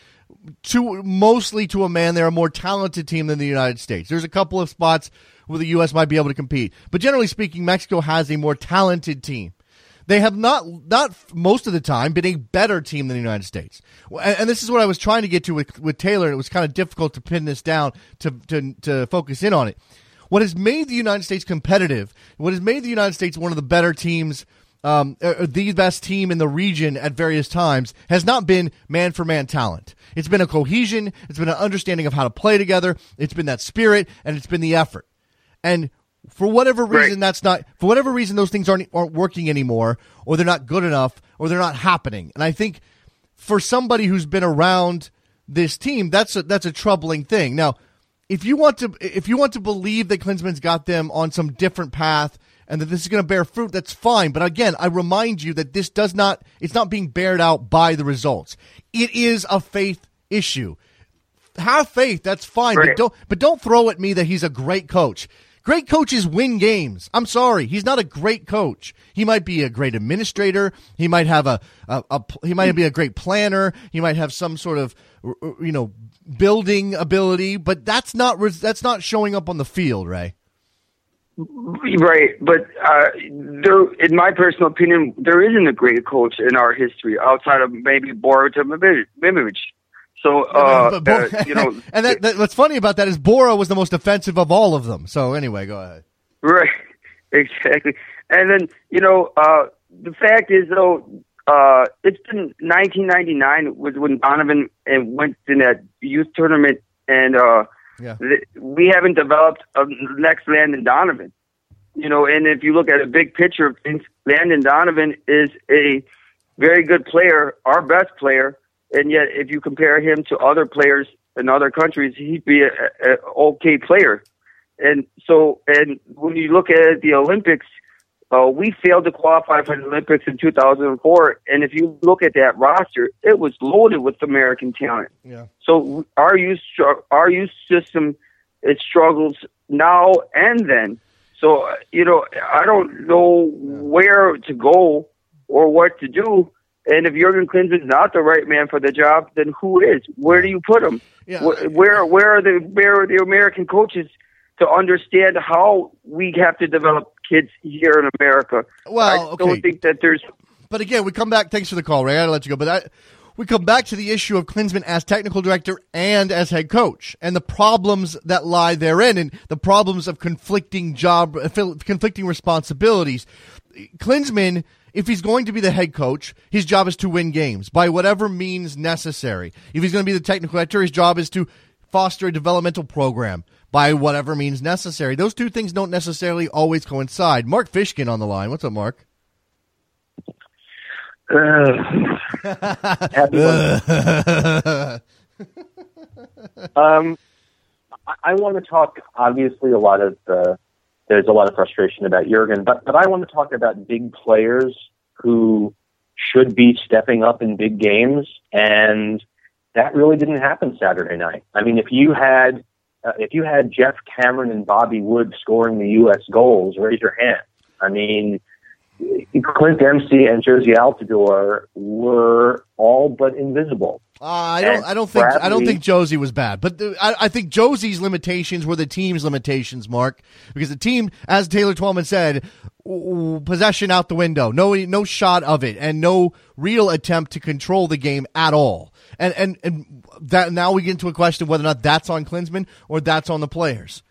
to mostly to a man, they're a more talented team than the United States. There's a couple of spots where the U S might be able to compete, but generally speaking, Mexico has a more talented team. They have not, not most of the time, been a better team than the United States. And, and this is what I was trying to get to with, with Taylor, and it was kind of difficult to pin this down to, to, to focus in on it. What has made the United States competitive, what has made the United States one of the better teams, um, uh, the best team in the region at various times, has not been man-for-man talent. It's been a cohesion, it's been an understanding of how to play together, it's been that spirit, and it's been the effort. And for whatever reason, Right. that's not, for whatever reason, those things aren't, aren't working anymore, or they're not good enough, or they're not happening. And I think for somebody who's been around this team, that's a, that's a troubling thing. Now, if you want to, if you want to believe that Klinsmann's got them on some different path and that this is going to bear fruit, that's fine. But again, I remind you that this does not, it's not being bared out by the results. It is a faith issue. Have faith, that's fine, Right. but don't, but don't throw at me that he's a great coach. Great coaches win games. I'm sorry, he's not a great coach. He might be a great administrator. He might have a, a, a he might be a great planner. He might have some sort of, you know, building ability, but that's not that's not showing up on the field, Ray. Right, but uh, there, in my personal opinion, there isn't a great coach in our history outside of maybe Borut Mimic. So, uh, But Bo- uh, you know, and that, that, what's funny about that is Bora was the most offensive of all of them. So anyway, go ahead. right, exactly. And then, you know, uh, the fact is, though, uh, it's been nineteen ninety-nine was when Donovan and went in that youth tournament, and uh, Yeah. th- we haven't developed a next Landon Donovan. You know, and if you look at a big picture of things, Landon Donovan is a very good player, our best player. And yet, if you compare him to other players in other countries, he'd be an okay player. And so, and when you look at the Olympics, uh, we failed to qualify for the Olympics in two thousand four. And if you look at that roster, it was loaded with American talent. Yeah. So our youth, our youth system, it struggles now and then. So, uh, you know, I don't know where to go or what to do. And if Jurgen Klinsmann's not the right man for the job, then who is? Where do you put him? Yeah. Where, where where are the where are the American coaches to understand how we have to develop kids here in America? Well, I okay. don't think that there's. But again, we come back. Thanks for the call, Ray. I gotta let you go. But I, we come back to the issue of Klinsmann as technical director and as head coach, and the problems that lie therein, and the problems of conflicting job, conflicting responsibilities. Klinsmann, if he's going to be the head coach, his job is to win games by whatever means necessary. If he's going to be the technical director, his job is to foster a developmental program by whatever means necessary. Those two things don't necessarily always coincide. Mark Fishkin on the line. What's up, Mark? Uh, happy um, I, I want to talk. Obviously, a lot of uh, there's a lot of frustration about Jurgen, but but I want to talk about big players who should be stepping up in big games, and that really didn't happen Saturday night. I mean, if you had uh, if you had Jeff Cameron and Bobby Wood scoring the U S goals, raise your hand. I mean, Clint Dempsey and Josie Altidore were all but invisible. Uh, I don't. And I don't think. Bradley, I don't think Josie was bad, but the, I, I think Josie's limitations were the team's limitations, Mark, because the team, as Taylor Twellman said, w- possession out the window, no, no shot of it, and no real attempt to control the game at all. And and and that now we get into a question of whether or not that's on Klinsmann or that's on the players.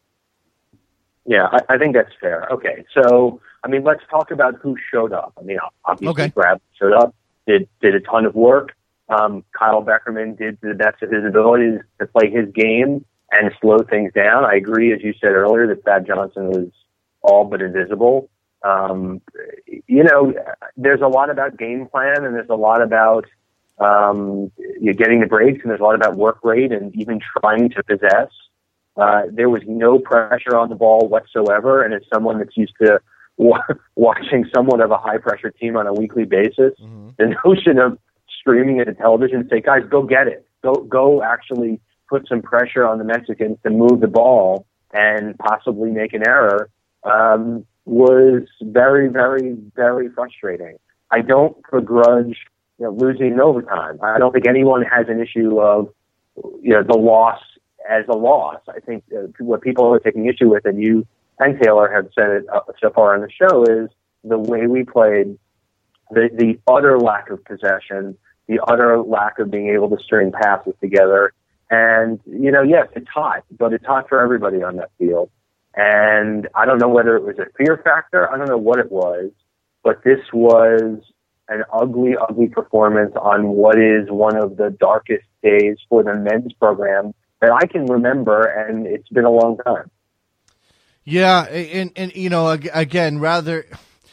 Yeah, I, I think that's fair. Okay, so I mean, let's talk about who showed up. I mean, obviously, okay. Bradley showed up, did did a ton of work. Um, Kyle Beckerman did to the best of his abilities to play his game and slow things down. I agree, as you said earlier, that Thad Johnson was all but invisible. Um, you know, there's a lot about game plan, and there's a lot about um, you're getting the breaks, and there's a lot about work rate and even trying to possess. Uh, there was no pressure on the ball whatsoever, and as someone that's used to wa- watching somewhat of a high-pressure team on a weekly basis, mm-hmm. the notion of screaming at the television and say, guys, go get it. Go go actually put some pressure on the Mexicans to move the ball and possibly make an error um, was very, very, very frustrating. I don't begrudge you know, losing in overtime. I don't think anyone has an issue of you know the loss as a loss. I think uh, what people are taking issue with, and you and Taylor have said it uh, so far on the show, is the way we played, the, the utter lack of possession, the utter lack of being able to string passes together. And, you know, yes, it's hot, but it's hot for everybody on that field. And I don't know whether it was a fear factor. I don't know what it was, but this was an ugly, ugly performance on what is one of the darkest days for the men's program that I can remember, and it's been a long time. Yeah, and, and you know, again, rather...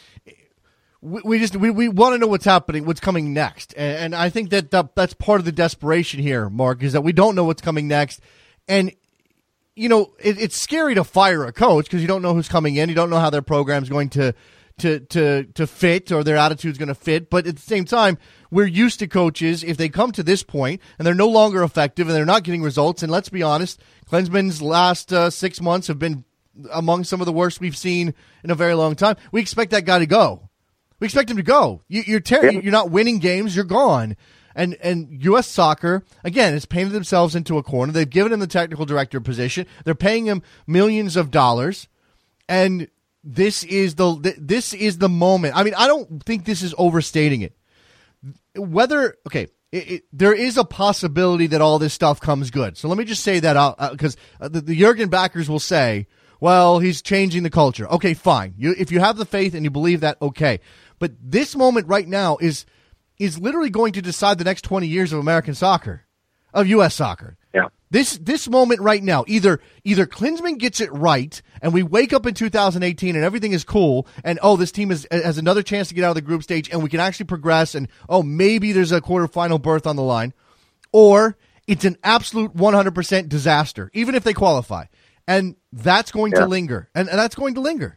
We, we just we, we want to know what's happening, what's coming next, and, and I think that, that that's part of the desperation here, Mark, is that we don't know what's coming next, and you know it, it's scary to fire a coach because you don't know who's coming in, you don't know how their program's going to to to to fit or their attitude's going to fit, but at the same time, we're used to coaches if they come to this point and they're no longer effective and they're not getting results, and let's be honest, Klinsmann's last uh, six months have been among some of the worst we've seen in a very long time. We expect that guy to go. We expect him to go. You, you're ter- you're not winning games. You're gone. And and U S Soccer, again, has painted themselves into a corner. They've given him the technical director position. They're paying him millions of dollars. And this is the this is the moment. I mean, I don't think this is overstating it. Whether, okay, it, it, there is a possibility that all this stuff comes good. So let me just say that out because uh, the, the Jurgen backers will say, well, he's changing the culture. Okay, fine. You, if you have the faith and you believe that, okay. But this moment right now is is literally going to decide the next twenty years of American soccer, of U S soccer. Yeah. This this moment right now, either either Klinsmann gets it right, and we wake up in two thousand eighteen and everything is cool, and oh, this team is, has another chance to get out of the group stage, and we can actually progress, and oh, maybe there's a quarterfinal berth on the line, or it's an absolute one hundred percent disaster, even if they qualify, and that's going yeah. to linger, and, and that's going to linger.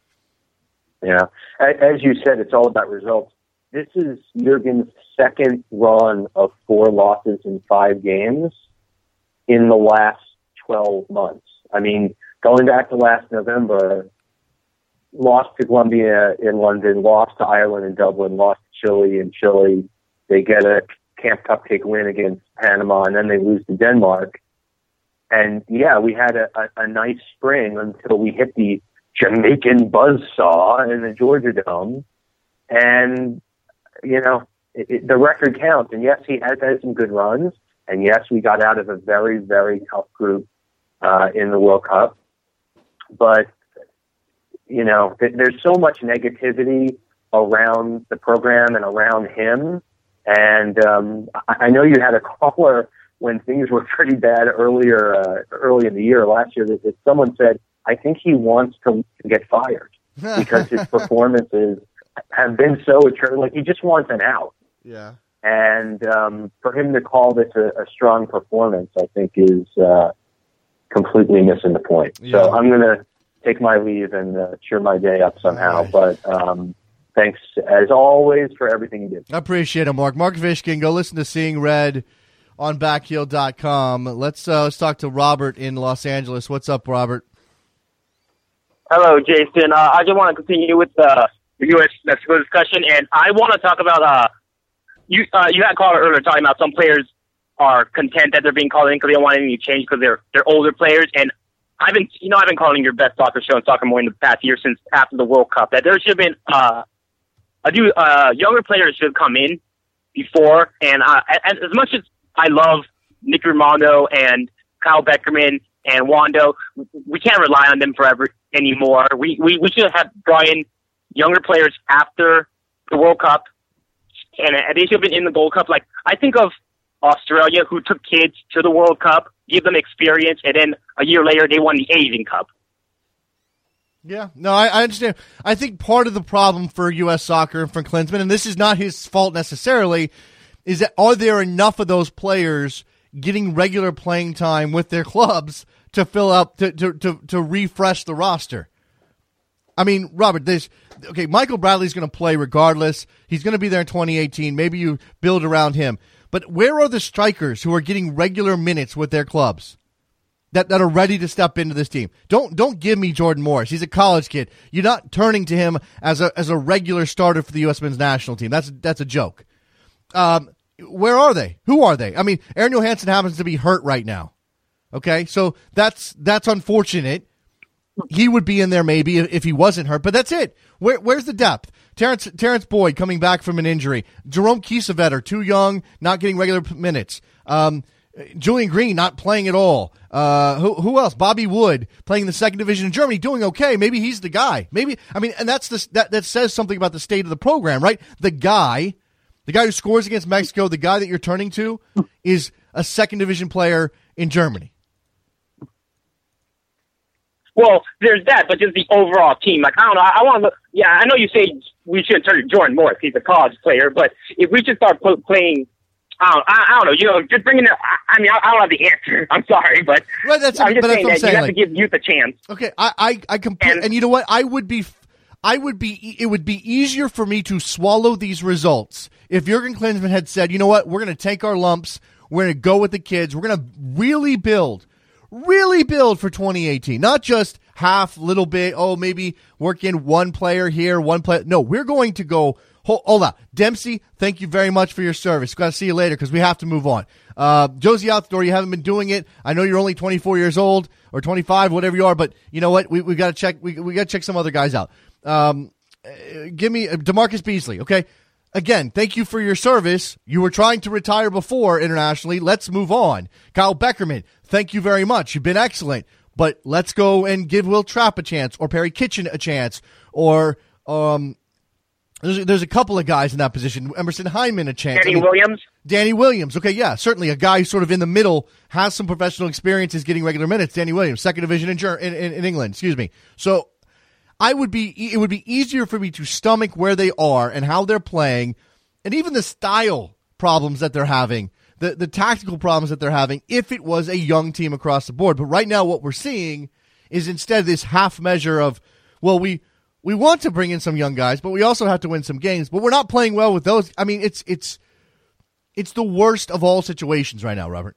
Yeah. As you said, it's all about results. This is Jurgen's second run of four losses in five games in the last twelve months. I mean, going back to last November, lost to Colombia in London, lost to Ireland in Dublin, lost to Chile in Chile. They get a Camp Cupcake win against Panama, and then they lose to Denmark. And, yeah, we had a, a, a nice spring until we hit the Jamaican buzzsaw in the Georgia Dome. And, you know, it, it, the record counts. And, yes, he has had some good runs. And, yes, we got out of a very, very tough group uh, in the World Cup. But, you know, th- there's so much negativity around the program and around him. And um, I-, I know you had a caller when things were pretty bad earlier, uh, early in the year last year, that, that someone said, I think he wants to, to get fired because his performances have been so attractive. Like, he just wants an out. Yeah. And um, for him to call this a, a strong performance, I think is uh, completely missing the point. Yeah. So I'm going to take my leave and uh, cheer my day up somehow. Right. But um, thanks, as always, for everything you did. I appreciate it, Mark. Mark Fishkin, go listen to Seeing Red on backheel dot com. Let's, uh, let's talk to Robert in Los Angeles. What's up, Robert? Hello, Jason. Uh, I just want to continue with uh, the U S Mexico discussion, and I want to talk about uh, you. Uh, you had called earlier talking about some players are content that they're being called in because they don't want anything to change because they're they're older players. And I've been, you know, I've been calling your best soccer show and Soccer Morning the past year since after the World Cup that there should have been uh, a new uh, younger players should have come in before. And, uh, and as much as I love Nick Rimando and Kyle Beckerman and Wando, we can't rely on them forever anymore. We, we, we should have brought in younger players after the World Cup, and, and they should have been in the Gold Cup. Like, I think of Australia, who took kids to the World Cup, give them experience, and then a year later they won the Asian Cup. Yeah, no, I, I understand. I think part of the problem for U S soccer and for Klinsmann, and this is not his fault necessarily, is that are there enough of those players getting regular playing time with their clubs to fill up, to, to, to, to refresh the roster? I mean, Robert, there's, okay, Michael Bradley's going to play regardless. He's going to be there in twenty eighteen. Maybe you build around him. But where are the strikers who are getting regular minutes with their clubs that, that are ready to step into this team? Don't don't give me Jordan Morris. He's a college kid. You're not turning to him as a as a regular starter for the U S men's national team. That's that's a joke. Um, where are they? Who are they? I mean, Aaron Johansson happens to be hurt right now. Okay, so that's that's unfortunate. He would be in there maybe if he wasn't hurt, but that's it. Where, where's the depth? Terrence, Terrence Boyd coming back from an injury. Jerome Kiesewetter, too young, not getting regular minutes. Um, Julian Green not playing at all. Uh, who, who else? Bobby Wood playing in the second division in Germany, doing okay. Maybe he's the guy. Maybe I mean, and that's the that that says something about the state of the program, right? The guy, the guy who scores against Mexico, the guy that you're turning to, is a second division player in Germany. Well, there's that, but just the overall team. Like, I don't know. I, I want to. Yeah, I know you say we shouldn't turn to Jordan Morris. He's a college player, but if we should start pl- playing, I don't, I, I don't know. You know, just bringing. The, I, I mean, I, I don't have the answer. I'm sorry, but right, that's, I'm just but saying that's that saying, you have like, to give youth a chance. Okay, I, I, I compl- and, and you know what? I would be, I would be. It would be easier for me to swallow these results if Jurgen Klinsmann had said, you know what, we're going to take our lumps. We're going to go with the kids. We're going to really build. Really build for twenty eighteen, not just half, little bit, oh, maybe work in one player here, one player. No, we're going to go, hold, hold on. Dempsey, thank you very much for your service. Got to see you later because we have to move on. Uh, Josie Outdoor, you haven't been doing it. I know you're only twenty-four years old or twenty-five, whatever you are, but you know what? We we got to check, we, we got to check some other guys out. Um, uh, give me uh, DeMarcus Beasley, okay? Again, thank you for your service. You were trying to retire before internationally. Let's move on. Kyle Beckerman, thank you very much. You've been excellent. But let's go and give Will Trapp a chance or Perry Kitchen a chance or um, there's, there's a couple of guys in that position. Emerson Hyndman a chance. Danny I mean, Williams? Danny Williams. Okay, yeah, certainly a guy sort of in the middle, has some professional experience, is getting regular minutes. Danny Williams, second division in, in, in England. Excuse me. So I would be, it would be easier for me to stomach where they are and how they're playing and even the style problems that they're having, the, the tactical problems that they're having if it was a young team across the board. But right now what we're seeing is instead this half measure of, well, we, we want to bring in some young guys, but we also have to win some games, but we're not playing well with those. I mean, it's, it's, it's the worst of all situations right now, Robert.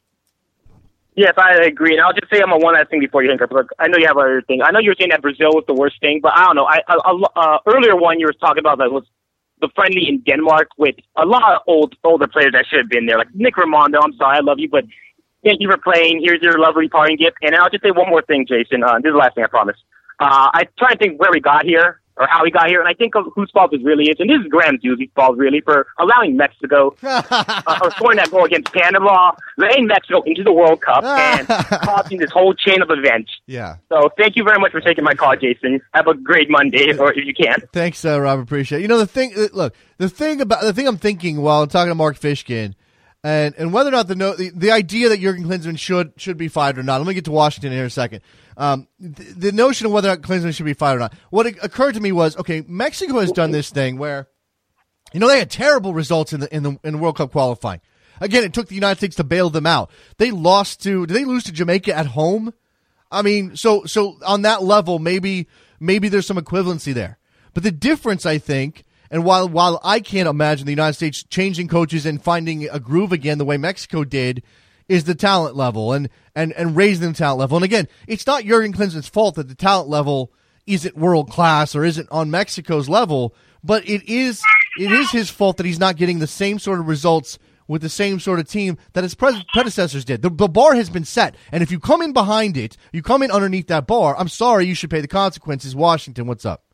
Yes, I agree. And I'll just say I'm a one last thing before you hang up. Look, I know you have other thing. I know you were saying that Brazil was the worst thing, but I don't know. I, I uh, earlier one you were talking about that was the friendly in Denmark with a lot of old older players that should have been there, like Nick Rimando. I'm sorry, I love you, but thank you for playing. Here's your lovely parting gift. And I'll just say one more thing, Jason. Uh, this is the last thing I promise. Uh, I try to think where we got here or how we got here, and I think of whose fault this really is. And this is Graham Dewey's fault, really, for allowing Mexico uh, or scoring that goal against Panama, letting Mexico into the World Cup, and causing this whole chain of events. Yeah. So thank you very much for taking my call, Jason. Have a great Monday, or if you can. Thanks, uh, Robert. Appreciate it. You know, the thing, look, the thing about, the thing I'm thinking while I'm talking to Mark Fishkin, And and whether or not the no, the, the idea that Jurgen Klinsmann should should be fired or not. Let me get to Washington in here in a second. Um, the, the notion of whether or not Klinsmann should be fired or not. What occurred to me was, okay, Mexico has done this thing where, you know, they had terrible results in the in the in the World Cup qualifying. Again, it took the United States to bail them out. They lost to. Did they lose to Jamaica at home? I mean, so so on that level, maybe maybe there's some equivalency there. But the difference, I think. And while while I can't imagine the United States changing coaches and finding a groove again the way Mexico did, is the talent level and, and, and raising the talent level. And again, it's not Jurgen Klinsmann's fault that the talent level isn't world class or isn't on Mexico's level, but it is it is his fault that he's not getting the same sort of results with the same sort of team that his pre- predecessors did. The, the bar has been set, and if you come in behind it, you come in underneath that bar, I'm sorry, you should pay the consequences. Washington, what's up?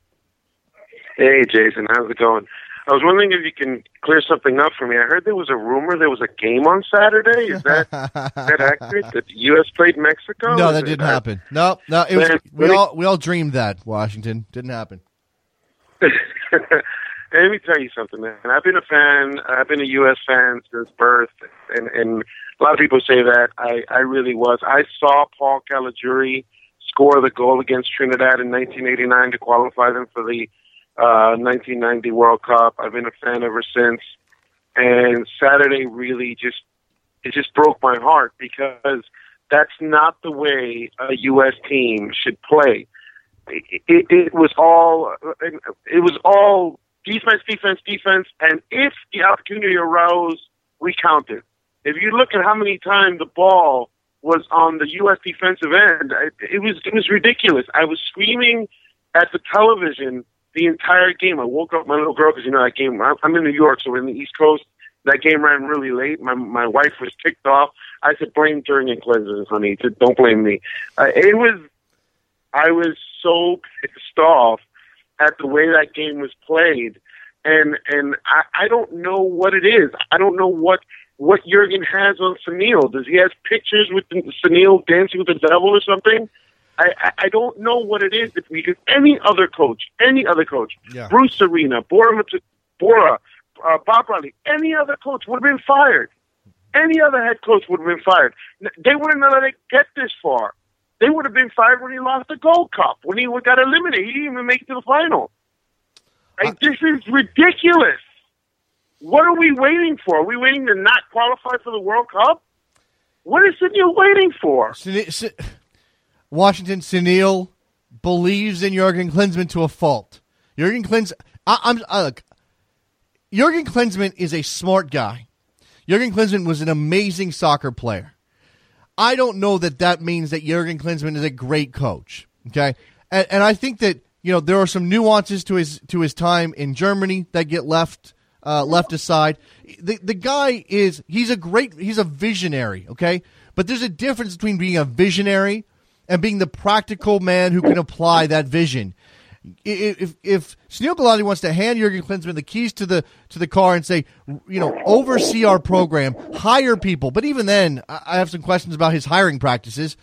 Hey, Jason, how's it going? I was wondering if you can clear something up for me. I heard there was a rumor there was a game on Saturday. Is that, is that accurate? That the U S played Mexico? No, that didn't happen. No, no, it was. We all we all dreamed that. Washington didn't happen. Let me tell you something, man. I've been a fan. I've been a U S fan since birth, and and a lot of people say that. I I really was. I saw Paul Caligiuri score the goal against Trinidad in nineteen eighty-nine to qualify them for the Uh, nineteen ninety World Cup. I've been a fan ever since, and Saturday really just it just broke my heart because that's not the way a U S team should play. It, it, it was all it was all defense, defense, defense, and if the opportunity arose, we counted. If you look at how many times the ball was on the U S defensive end, it, it was it was ridiculous. I was screaming at the television the entire game. I woke up my little girl because, you know, that game, I'm in New York, so we're in the East Coast. That game ran really late. My my wife was ticked off. I said, blame Jurgen Klinsmann, honey. Said, don't blame me. Uh, it was, I was so pissed off at the way that game was played. And and I, I don't know what it is. I don't know what, what Jurgen has on Sunil. Does he have pictures with Sunil dancing with the devil or something? I, I don't know what it is. If we could, any other coach, any other coach, yeah. Bruce Arena, Bora, Bora uh, Bob Riley, any other coach would have been fired. Any other head coach would have been fired. They wouldn't have let it get this far. They would have been fired when he lost the Gold Cup, when he got eliminated. He didn't even make it to the final. Like, uh, this is ridiculous. What are we waiting for? Are we waiting to not qualify for the World Cup? What is Sunil waiting for? Washington, Sunil believes in Jurgen Klinsmann to a fault. Jurgen Klinsmann, I, I'm I, look. Jurgen Klinsmann is a smart guy. Jurgen Klinsmann was an amazing soccer player. I don't know that that means that Jurgen Klinsmann is a great coach. Okay, and, and I think that you know there are some nuances to his to his time in Germany that get left uh, left aside. The the guy is he's a great he's a visionary. Okay, but there's a difference between being a visionary and being the practical man who can apply that vision. If if Sunil Gulati wants to hand Jurgen Klinsmann the keys to the to the car and say, you know, oversee our program, hire people, but even then, I have some questions about his hiring practices.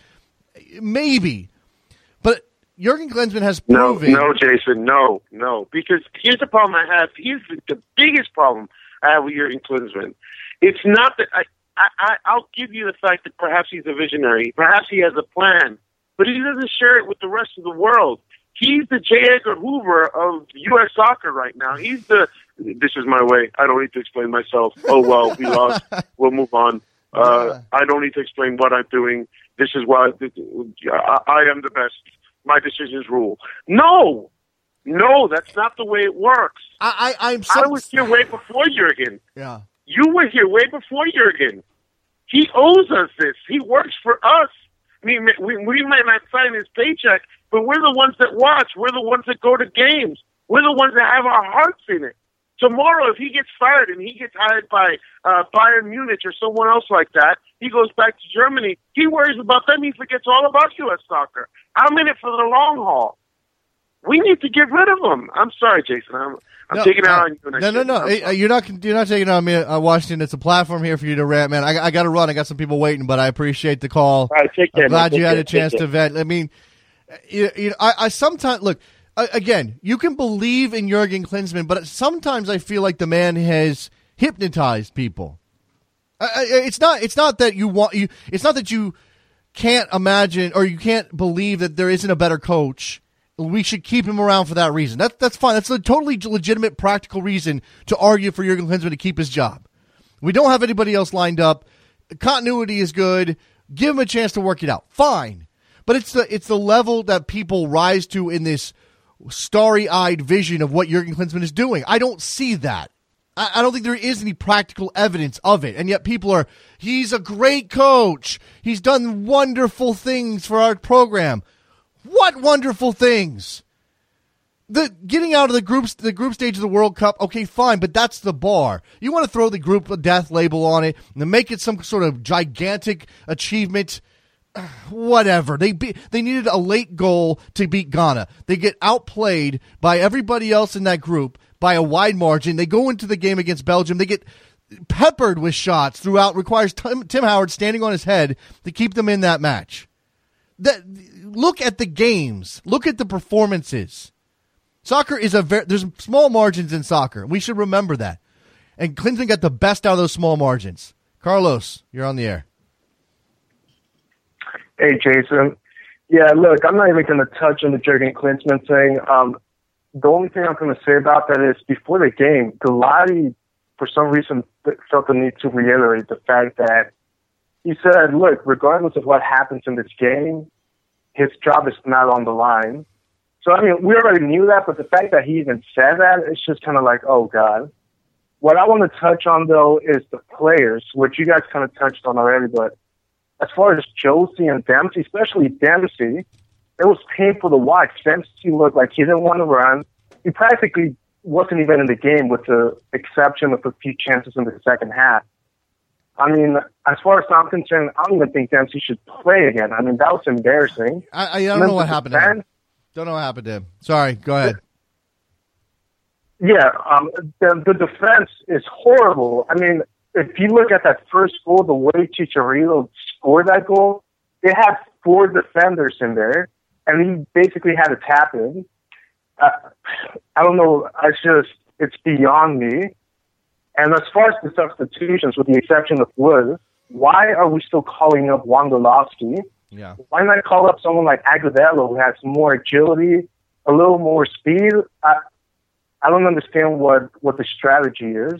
Maybe, but Jurgen Klinsmann has proven. No, no, Jason, no, no. Because here's the problem I have. Here's the, the biggest problem I have with Jurgen Klinsmann. It's not that I, I I'll give you the fact that perhaps he's a visionary, perhaps he has a plan. But he doesn't share it with the rest of the world. He's the J. Edgar Hoover of U S soccer right now. He's the, this is my way. I don't need to explain myself. Oh, well, we lost. We'll move on. Uh, I don't need to explain what I'm doing. This is why I, I am the best. My decisions rule. No, no, that's not the way it works. I, I, I'm so I was here way before Jurgen. Yeah. You were here way before Jurgen. He owes us this. He works for us. I mean, we, we might not sign his paycheck, but we're the ones that watch. We're the ones that go to games. We're the ones that have our hearts in it. Tomorrow, if he gets fired and he gets hired by uh, Bayern Munich or someone else like that, he goes back to Germany, he worries about them. He forgets all about U S soccer. I'm in it for the long haul. We need to get rid of him. I'm sorry, Jason. I'm, I'm no, taking it uh, out on you. No, no, no. Hey, you're not. You're not taking it on me, uh, Washington. It's a platform here for you to rant, man. I, I got to run. I got some people waiting, but I appreciate the call. All right, take care. I'm glad man. you take had care. a chance take to vent. I mean, you, you know, I, I sometimes look. Uh, again, you can believe in Jurgen Klinsmann, but sometimes I feel like the man has hypnotized people. Uh, it's not. It's not that you want you. It's not that you can't imagine or you can't believe that there isn't a better coach. We should keep him around for that reason. That's that's fine. That's a totally legitimate, practical reason to argue for Jurgen Klinsmann to keep his job. We don't have anybody else lined up. Continuity is good. Give him a chance to work it out. Fine. But it's the it's the level that people rise to in this starry-eyed vision of what Jurgen Klinsmann is doing. I don't see that. I, I don't think there is any practical evidence of it. And yet people are, he's a great coach. He's done wonderful things for our program. What wonderful things? The getting out of the groups, the group stage of the World Cup, okay, fine, but that's the bar. You want to throw the group of death label on it and make it some sort of gigantic achievement. Whatever. They be, they needed a late goal to beat Ghana. They get outplayed by everybody else in that group by a wide margin. They go into the game against Belgium. They get peppered with shots throughout. Requires Tim, Tim Howard standing on his head to keep them in that match. That look at the games. Look at the performances. Soccer is a very there's small margins in soccer. We should remember that. And Klinsmann got the best out of those small margins. Carlos, you're on the air. Hey, Jason. Yeah, look, I'm not even going to touch on the Jurgen Klinsmann thing. Um, the only thing I'm going to say about that is before the game, Galati, for some reason, felt the need to reiterate the fact that he said, look, regardless of what happens in this game, his job is not on the line. So, I mean, we already knew that, but the fact that he even said that, it's just kind of like, oh, God. What I want to touch on, though, is the players, which you guys kind of touched on already, but as far as Josie and Dempsey, especially Dempsey, it was painful to watch. Dempsey looked like he didn't want to run. He practically wasn't even in the game with the exception of a few chances in the second half. I mean, as far as I'm concerned, I don't even think Dempsey should play again. I mean, that was embarrassing. I, I don't know what happened to him. Don't know what happened to him. Sorry, go ahead. Yeah, um, the, the defense is horrible. I mean, if you look at that first goal, the way Chicharito scored that goal, they had four defenders in there, and he basically had to tap in. Uh, I don't know. I just, it's beyond me. And as far as the substitutions, with the exception of Wood, why are we still calling up Wondolowski? Yeah. Why not call up someone like Agudelo who has more agility, a little more speed? I, I don't understand what, what the strategy is.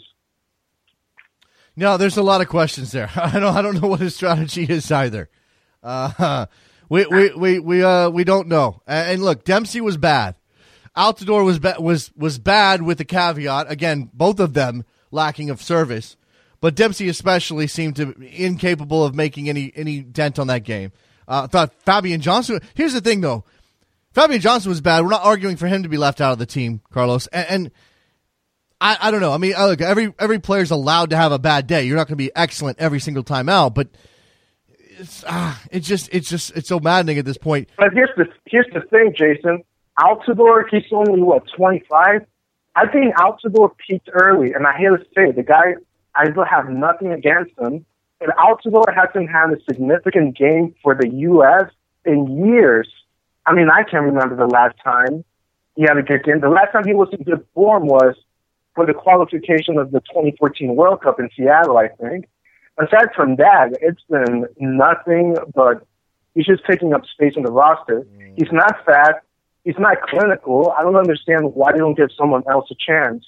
No, there's a lot of questions there. I don't I don't know what his strategy is either. Uh, we we we we uh we don't know. And look, Dempsey was bad. Altidore was ba- was was bad with the caveat. Again, both of them lacking of service, but Dempsey especially seemed to be incapable of making any any dent on that game. Uh, I thought Fabian Johnson. Here's the thing, though. Fabian Johnson was bad. We're not arguing for him to be left out of the team, Carlos. And, and I, I don't know. I mean, look, every every player's allowed to have a bad day. You're not going to be excellent every single time out, but it's ah, it's just it's just it's so maddening at this point. But here's the here's the thing, Jason. Altidore, he's only what twenty-five. I think Altidore peaked early, and I hate to say it, the guy. I still have nothing against him, but Altidore hasn't had a significant game for the U S in years. I mean, I can't remember the last time he had a good game. The last time he was in good form was for the qualification of the twenty fourteen World Cup in Seattle, I think. Aside from that, it's been nothing but he's just taking up space in the roster. Mm. He's not fast. He's not clinical. I don't understand why they don't give someone else a chance.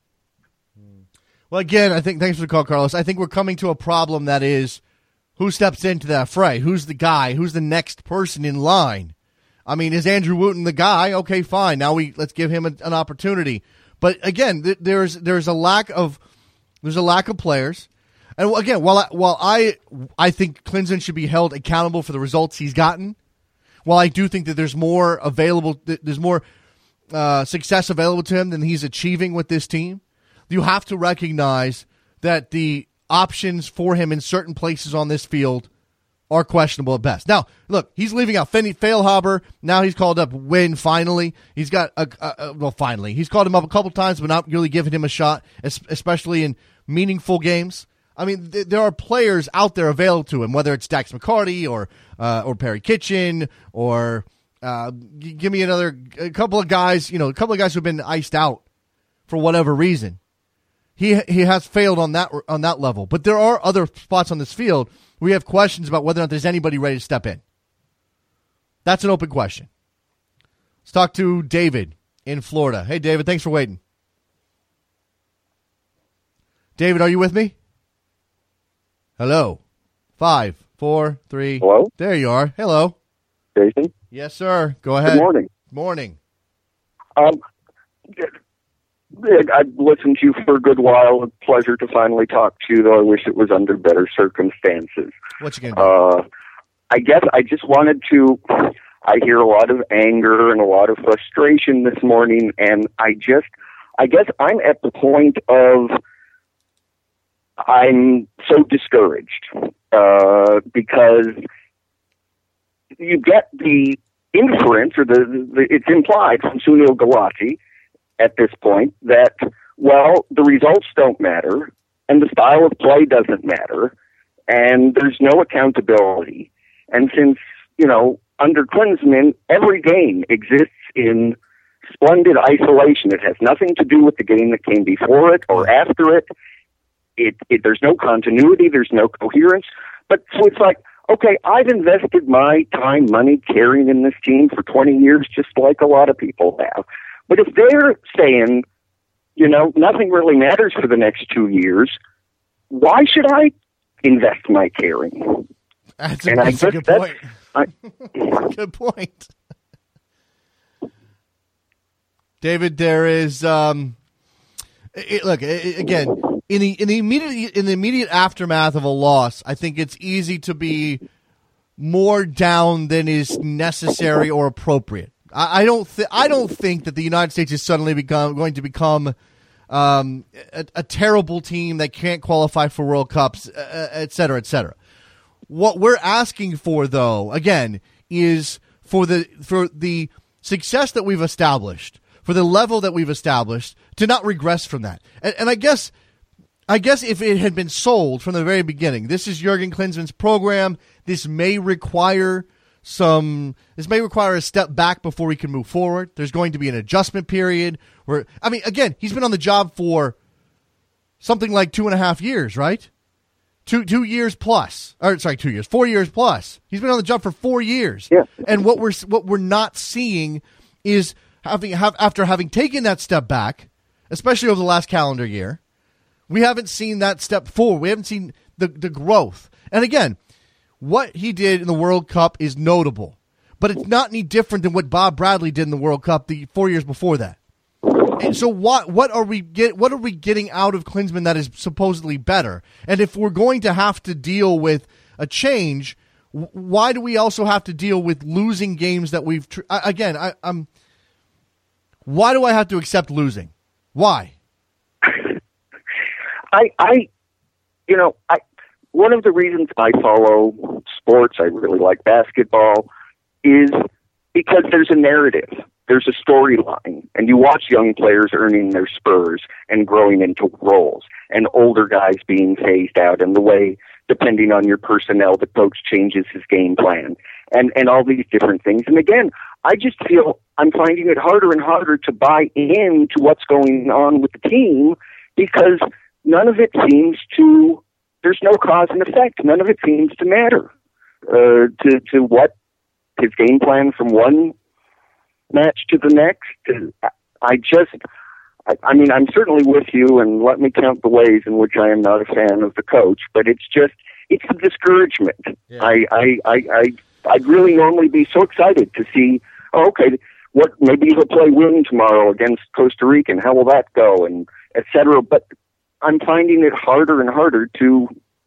Well, again, I think, thanks for the call, Carlos. I think we're coming to a problem that is who steps into that fray? Who's the guy? Who's the next person in line? I mean, is Andrew Wooten the guy? Okay, fine. Now we let's give him a, an opportunity. But again, th- there's there's a lack of there's a lack of players. And again, while I, while I I think Klinsmann should be held accountable for the results he's gotten, while I do think that there's more available, there's more uh, success available to him than he's achieving with this team, you have to recognize that the options for him in certain places on this field are questionable at best. Now, look, he's leaving out Fenny Failhaber. Now he's called up Wynn finally. He's got, a, a, a, well, finally. He's called him up a couple times, but not really giving him a shot, especially in meaningful games. I mean, th- there are players out there available to him, whether it's Dax McCarty or uh, or Perry Kitchen or uh, g- give me another a couple of guys, you know, a couple of guys who've been iced out for whatever reason. he he has failed on that on that level. But there are other spots on this field where we have questions about whether or not there's anybody ready to step in. That's an open question. Let's talk to David in Florida. Hey, David, thanks for waiting. David, are you with me? Hello. Five, four, three. Hello? There you are. Hello. Jason? Yes, sir. Go ahead. Good morning. Morning. Um, I've listened to you for a good while. A pleasure to finally talk to you, though I wish it was under better circumstances. What you going to do? Uh, I guess I just wanted to... I hear a lot of anger and a lot of frustration this morning, and I just... I guess I'm at the point of... I'm so discouraged uh, because you get the inference, or the, the it's implied from Sunil Gulati at this point that, well, the results don't matter and the style of play doesn't matter and there's no accountability. And since, you know, under Klinsmann, every game exists in splendid isolation. It has nothing to do with the game that came before it or after it. It, it there's no continuity, there's no coherence. But so it's like, okay, I've invested my time, money, caring in this team for twenty years, just like a lot of people have. But if they're saying, you know, nothing really matters for the next two years, why should I invest my caring? That's a, and that's I a guess good that's, point. I, good point. David, there is, um, it, look, it, again, in the in the immediate in the immediate aftermath of a loss, I think it's easy to be more down than is necessary or appropriate. I, I don't th- I don't think that the United States is suddenly become going to become um, a, a terrible team that can't qualify for World Cups, uh, et cetera, et cetera. What we're asking for, though, again, is for the for the success that we've established, for the level that we've established, to not regress from that. And, and I guess. I guess if it had been sold from the very beginning, this is Jurgen Klinsmann's program. This may require some. This may require a step back before we can move forward. There's going to be an adjustment period where, I mean, again, he's been on the job for something like two and a half years, right? Two two years plus, or sorry, two years, four years plus. He's been on the job for four years, yeah. And what we're what we're not seeing is having have after having taken that step back, especially over the last calendar year. We haven't seen that step forward. We haven't seen the, the growth. And again, what he did in the World Cup is notable, but it's not any different than what Bob Bradley did in the World Cup the four years before that. And so what what are we get what are we getting out of Klinsmann that is supposedly better? And if we're going to have to deal with a change, why do we also have to deal with losing games that we've tr- again? I, I'm why do I have to accept losing? Why? I, I, you know, I, one of the reasons I follow sports, I really like basketball, is because there's a narrative. There's a storyline. And you watch young players earning their spurs and growing into roles, and older guys being phased out, and the way, depending on your personnel, the coach changes his game plan, and, and all these different things. And again, I just feel I'm finding it harder and harder to buy into what's going on with the team, because none of it seems to, there's no cause and effect. None of it seems to matter uh, to, to what his game plan from one match to the next. I just, I, I mean, I'm certainly with you, and let me count the ways in which I am not a fan of the coach, but it's just, it's a discouragement. Yeah. I, I, I, I, I'd really normally be so excited to see, oh, okay, what, maybe he'll play win tomorrow against Costa Rica, and how will that go, and et cetera. But I'm finding it harder and harder to,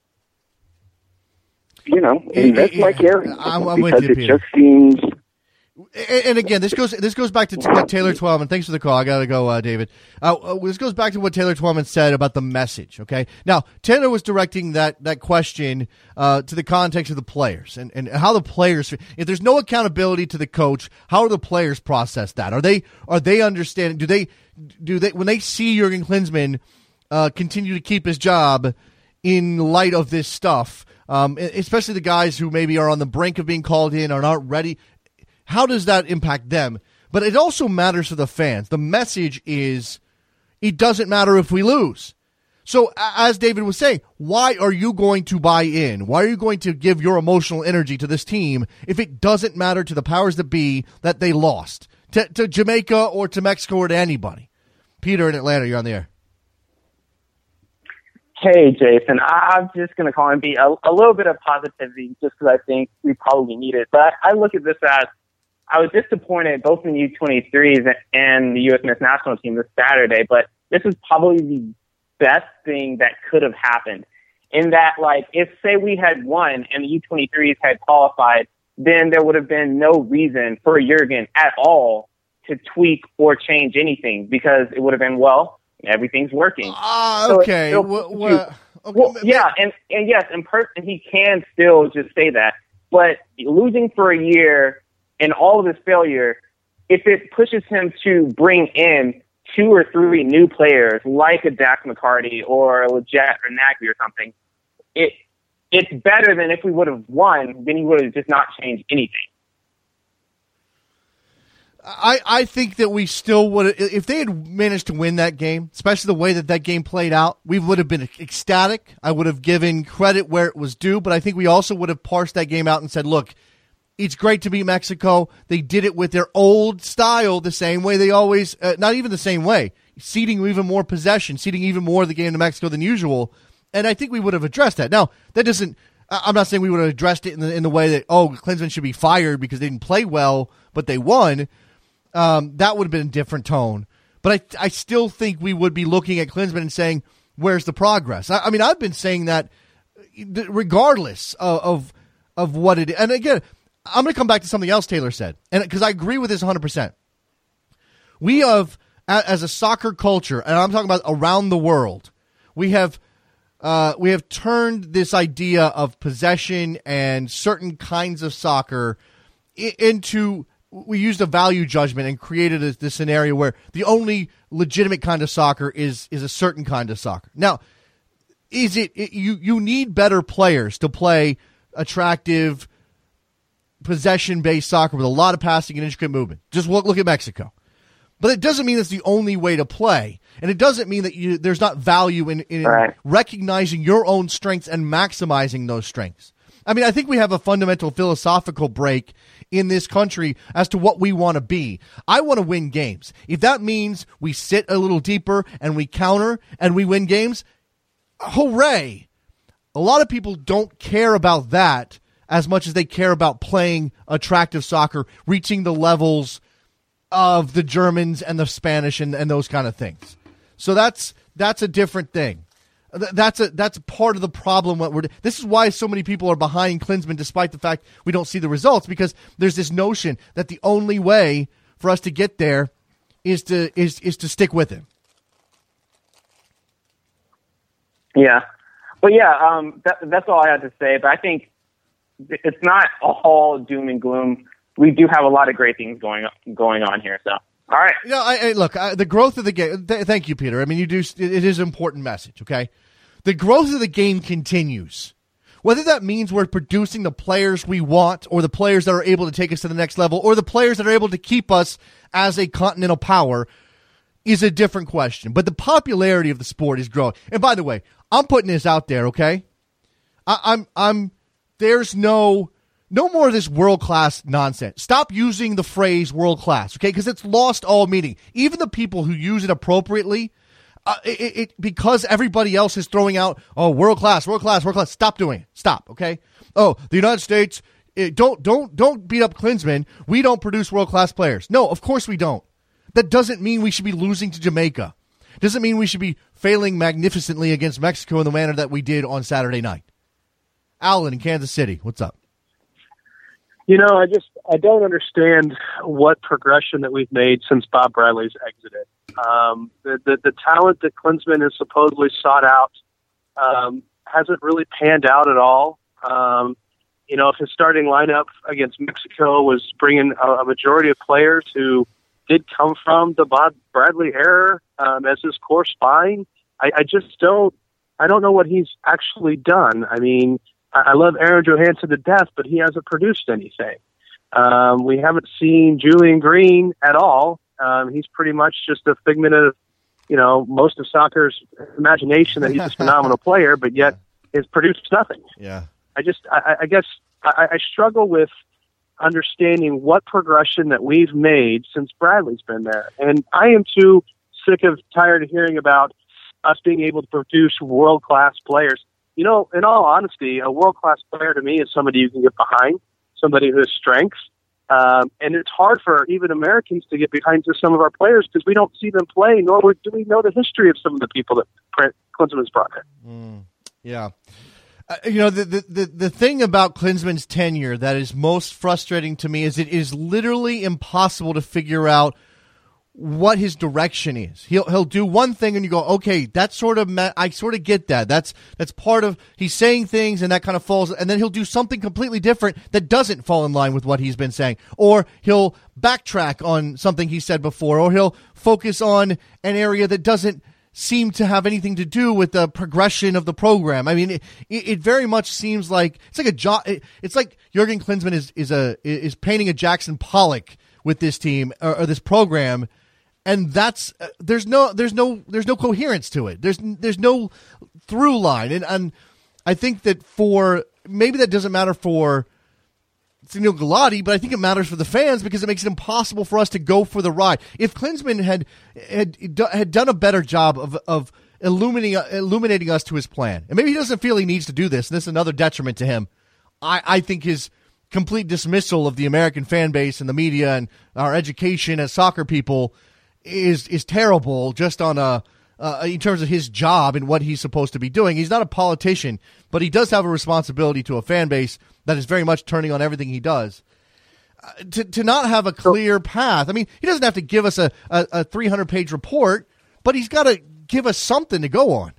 you know, invest my caring, I'm, I'm because with you, it Peter. just seems. And again, this goes this goes back to t- what Taylor Twellman. Thanks for the call. I gotta go, uh, David. Uh, this goes back to what Taylor Twellman said about the message. Okay, now Taylor was directing that that question uh, to the context of the players and, and how the players. If there's no accountability to the coach, how do the players process that? Are they are they understanding? Do they do they when they see Jurgen Klinsmann uh, continue to keep his job in light of this stuff, um, especially the guys who maybe are on the brink of being called in, are not ready? How does that impact them? But it also matters to the fans. The message is, it doesn't matter if we lose. So as David was saying, why are you going to buy in? Why are you going to give your emotional energy to this team if it doesn't matter to the powers that be that they lost to, to Jamaica or to Mexico or to anybody? Peter in Atlanta, you're on the air. Hey, Jason. I'm just going to call and be a, a little bit of positivity just because I think we probably need it. But I look at this as I was disappointed both in the U twenty-threes and the U S men's national team this Saturday, but this is probably the best thing that could have happened. In that, like, if, say, we had won and the U twenty-threes had qualified, then there would have been no reason for Jurgen at all to tweak or change anything because it would have been, well, everything's working. Ah, uh, okay. So well, well, okay. Well, yeah, and, and yes, in person he can still just say that. But losing for a year and all of his failure, if it pushes him to bring in two or three new players like a Dax McCarty or a Lletget or Nagbe or something, it it's better than if we would have won, then he would have just not changed anything. I, I think that we still would have, if they had managed to win that game, especially the way that that game played out, we would have been ecstatic. I would have given credit where it was due, but I think we also would have parsed that game out and said, look, it's great to beat Mexico. They did it with their old style, the same way they always, uh, not even the same way, ceding even more possession, ceding even more of the game to Mexico than usual. And I think we would have addressed that. Now, that doesn't, I'm not saying we would have addressed it in the, in the way that, oh, Klinsmann should be fired because they didn't play well, but they won. Um, that would have been a different tone. But I, I still think we would be looking at Klinsmann and saying, where's the progress? I, I mean, I've been saying that regardless of, of, of what it is. And again, I'm going to come back to something else Taylor said, and because I agree with this one hundred percent. We have, as a soccer culture, and I'm talking about around the world, we have uh, we have turned this idea of possession and certain kinds of soccer into, we used a value judgment and created a, this scenario where the only legitimate kind of soccer is is a certain kind of soccer. Now, is it, it you you need better players to play attractive possession-based soccer with a lot of passing and intricate movement. Just look, look at Mexico. But it doesn't mean that's the only way to play. And it doesn't mean that you, there's not value in, in right. recognizing your own strengths and maximizing those strengths. I mean, I think we have a fundamental philosophical break in this country as to what we want to be. I want to win games. If that means we sit a little deeper and we counter and we win games, hooray. A lot of people don't care about that as much as they care about playing attractive soccer, reaching the levels of the Germans and the Spanish and, and those kind of things. So that's that's a different thing. That's a that's part of the problem. What we're this is why so many people are behind Klinsmann, despite the fact we don't see the results, because there's this notion that the only way for us to get there is to is is to stick with him. Yeah, well, yeah, um, that, that's all I had to say. But I think it's not all doom and gloom. We do have a lot of great things going on, going on here. So, all right. You know, I, I, look, I, the growth of the game. Th- thank you, Peter. I mean, you do. It, it is an important message. Okay, the growth of the game continues. Whether that means we're producing the players we want, or the players that are able to take us to the next level, or the players that are able to keep us as a continental power, is a different question. But the popularity of the sport is growing. And by the way, I'm putting this out there. Okay, I, I'm I'm. There's no no more of this world-class nonsense. Stop using the phrase world-class, okay, because it's lost all meaning. Even the people who use it appropriately, uh, it, it because everybody else is throwing out, oh, world-class, world-class, world-class. Stop doing it. Stop, okay? Oh, the United States, it, don't don't don't beat up Klinsmann. We don't produce world-class players. No, of course we don't. That doesn't mean we should be losing to Jamaica. Doesn't mean we should be failing magnificently against Mexico in the manner that we did on Saturday night. Alan in Kansas City, what's up? You know, I just I don't understand what progression that we've made since Bob Bradley's exited. Um, the, the the talent that Klinsmann has supposedly sought out um, hasn't really panned out at all. Um, you know, if his starting lineup against Mexico was bringing a, a majority of players who did come from the Bob Bradley era um, as his core spine, I, I just don't. I don't know what he's actually done. I mean. I love Aaron Johansson to death, but he hasn't produced anything. Um, we haven't seen Julian Green at all. Um, he's pretty much just a figment of you know, most of soccer's imagination that he's this phenomenal player, but yet has produced nothing. Yeah. I just, I, I guess I, I struggle with understanding what progression that we've made since Bradley's been there. And I am too sick of, tired of hearing about us being able to produce world-class players. You know, in all honesty, a world-class player to me is somebody you can get behind, somebody who has strengths. Um, and it's hard for even Americans to get behind to some of our players because we don't see them play, nor do we know the history of some of the people that Klinsmann has brought in. Mm, yeah. Uh, you know, the, the, the, the thing about Klinsmann's tenure that is most frustrating to me is it is literally impossible to figure out what his direction is. He'll he'll do one thing and you go, okay, that's sort of, I sort of get that. That's that's part of, he's saying things and that kind of falls, and then he'll do something completely different that doesn't fall in line with what he's been saying. Or he'll backtrack on something he said before, or he'll focus on an area that doesn't seem to have anything to do with the progression of the program. I mean, it, it very much seems like, it's like a jo- it's like Jurgen Klinsmann is, is a is painting a Jackson Pollock with this team or, or this program. And that's uh, there's no there's no there's no coherence to it. There's there's no through line, and and I think that for maybe that doesn't matter for Sunil Gulati, but I think it matters for the fans because it makes it impossible for us to go for the ride. If Klinsmann had had had done a better job of of illuminating illuminating us to his plan, and maybe he doesn't feel he needs to do this, and this is another detriment to him. I I think his complete dismissal of the American fan base and the media and our education as soccer people is is terrible just on a uh, in terms of his job and what he's supposed to be doing. He's not a politician, but he does have a responsibility to a fan base that is very much turning on everything he does. Uh, to to not have a clear path. I mean, he doesn't have to give us a, a, a three hundred page report, but he's got to give us something to go on.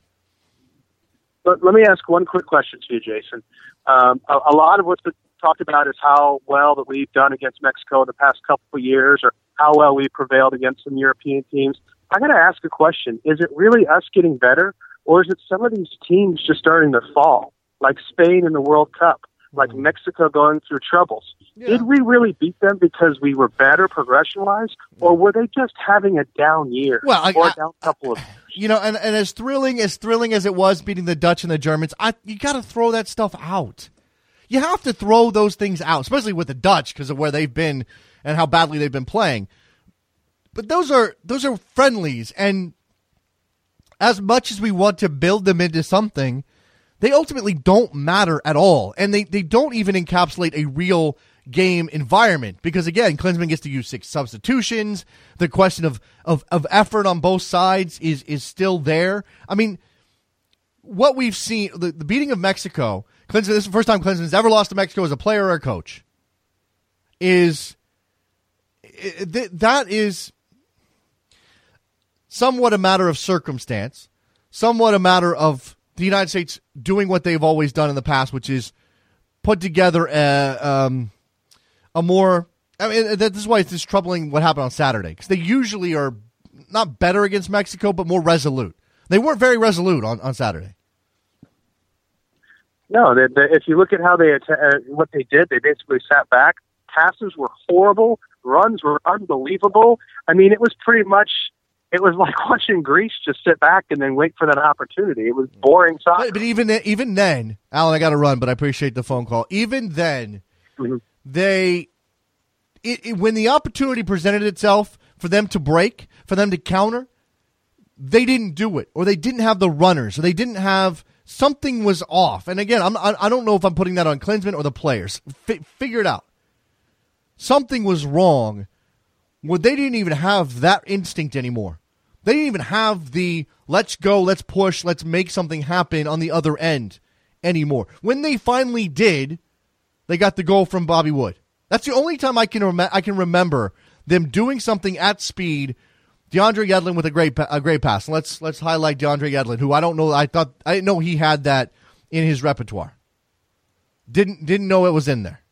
But let me ask one quick question to you, Jason. Um, a, a lot of what's been talked about is how well that we've done against Mexico in the past couple of years, or how well we prevailed against some European teams. I got to ask a question. Is it really us getting better, or is it some of these teams just starting to fall, like Spain in the World Cup, like mm. Mexico going through troubles? Yeah. Did we really beat them because we were better progression-wise, or were they just having a down year well, I, or I, a down couple of years? You know, and, and as thrilling as thrilling as it was beating the Dutch and the Germans, I, you got to throw that stuff out. You have to throw those things out, especially with the Dutch because of where they've been and how badly they've been playing. But those are those are friendlies, and as much as we want to build them into something, they ultimately don't matter at all, and they, they don't even encapsulate a real game environment because, again, Klinsmann gets to use six substitutions. The question of, of, of effort on both sides is, is still there. I mean, what we've seen, the, the beating of Mexico, Klinsmann, this is the first time Klinsmann's ever lost to Mexico as a player or a coach, is that is somewhat a matter of circumstance, somewhat a matter of the United States doing what they've always done in the past, which is put together a, um, a more, I mean, this is why it's just troubling what happened on Saturday, because they usually are not better against Mexico, but more resolute. They weren't very resolute on, on Saturday. No, they, they, if you look at how they uh, what they did, they basically sat back. Passes were horrible. Runs were unbelievable. I mean, it was pretty much, it was like watching Greece just sit back and then wait for that opportunity. It was boring soccer. But, but even even then, Alan, I got to run, but I appreciate the phone call. Even then, mm-hmm. they, it, it, when the opportunity presented itself for them to break, for them to counter, they didn't do it, or they didn't have the runners, or they didn't have, something was off. And again, I'm, I, I don't know if I'm putting that on Klinsmann or the players. F- figure it out. Something was wrong where they didn't even have that instinct anymore. They didn't even have the let's go, let's push, let's make something happen on the other end anymore. When they finally did, they got the goal from Bobby Wood. That's the only time I can rem- I can remember them doing something at speed. DeAndre Yedlin with a great pa- a great pass. Let's let's highlight DeAndre Yedlin, who I don't know. I thought I didn't know he had that in his repertoire. Didn't didn't know it was in there.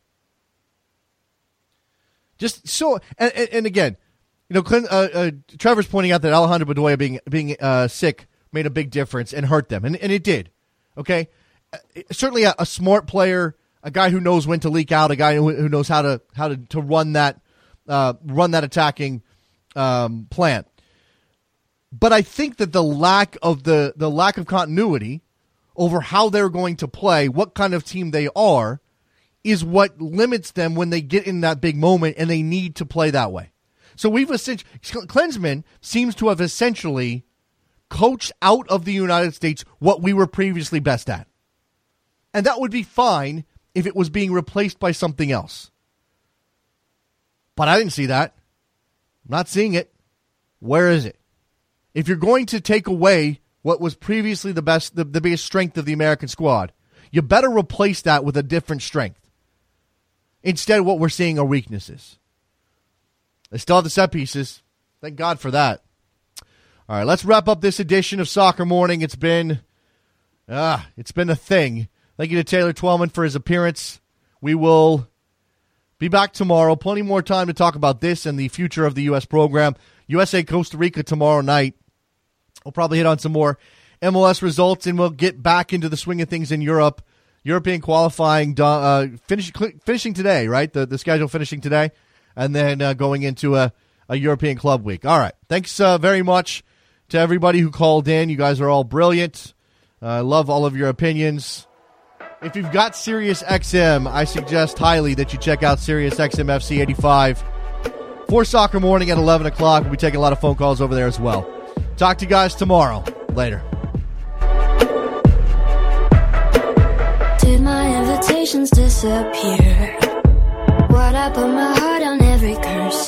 Just so, and, and, and again, you know, Clint, uh, uh, Trevor's pointing out that Alejandro Bedoya being being uh, sick made a big difference and hurt them, and and it did. Okay, uh, certainly a, a smart player, a guy who knows when to leak out, a guy who, who knows how to how to, to run that uh, run that attacking um, plan. But I think that the lack of the, the lack of continuity over how they're going to play, what kind of team they are, is what limits them when they get in that big moment and they need to play that way. So we've essentially, Klinsmann seems to have essentially coached out of the United States what we were previously best at. And that would be fine if it was being replaced by something else. But I didn't see that. I'm not seeing it. Where is it? If you're going to take away what was previously the best, the, the biggest strength of the American squad, you better replace that with a different strength. Instead, what we're seeing are weaknesses. They still have the set pieces. Thank God for that. All right, let's wrap up this edition of Soccer Morning. It's been, ah, it's been a thing. Thank you to Taylor Twellman for his appearance. We will be back tomorrow. Plenty more time to talk about this and the future of the U S program. U S A Costa Rica tomorrow night. We'll probably hit on some more M L S results, and we'll get back into the swing of things in Europe. European qualifying uh, finish, finishing today, right? The the schedule finishing today, and then uh, going into a, a European Club Week. All right. Thanks uh, very much to everybody who called in. You guys are all brilliant. I uh, love all of your opinions. If you've got Sirius X M, I suggest highly that you check out Sirius X M F C eighty-five for Soccer Morning at eleven o'clock. We'll be taking a lot of phone calls over there as well. Talk to you guys tomorrow. Later. Did my invitations disappear? What I put my heart on every curse?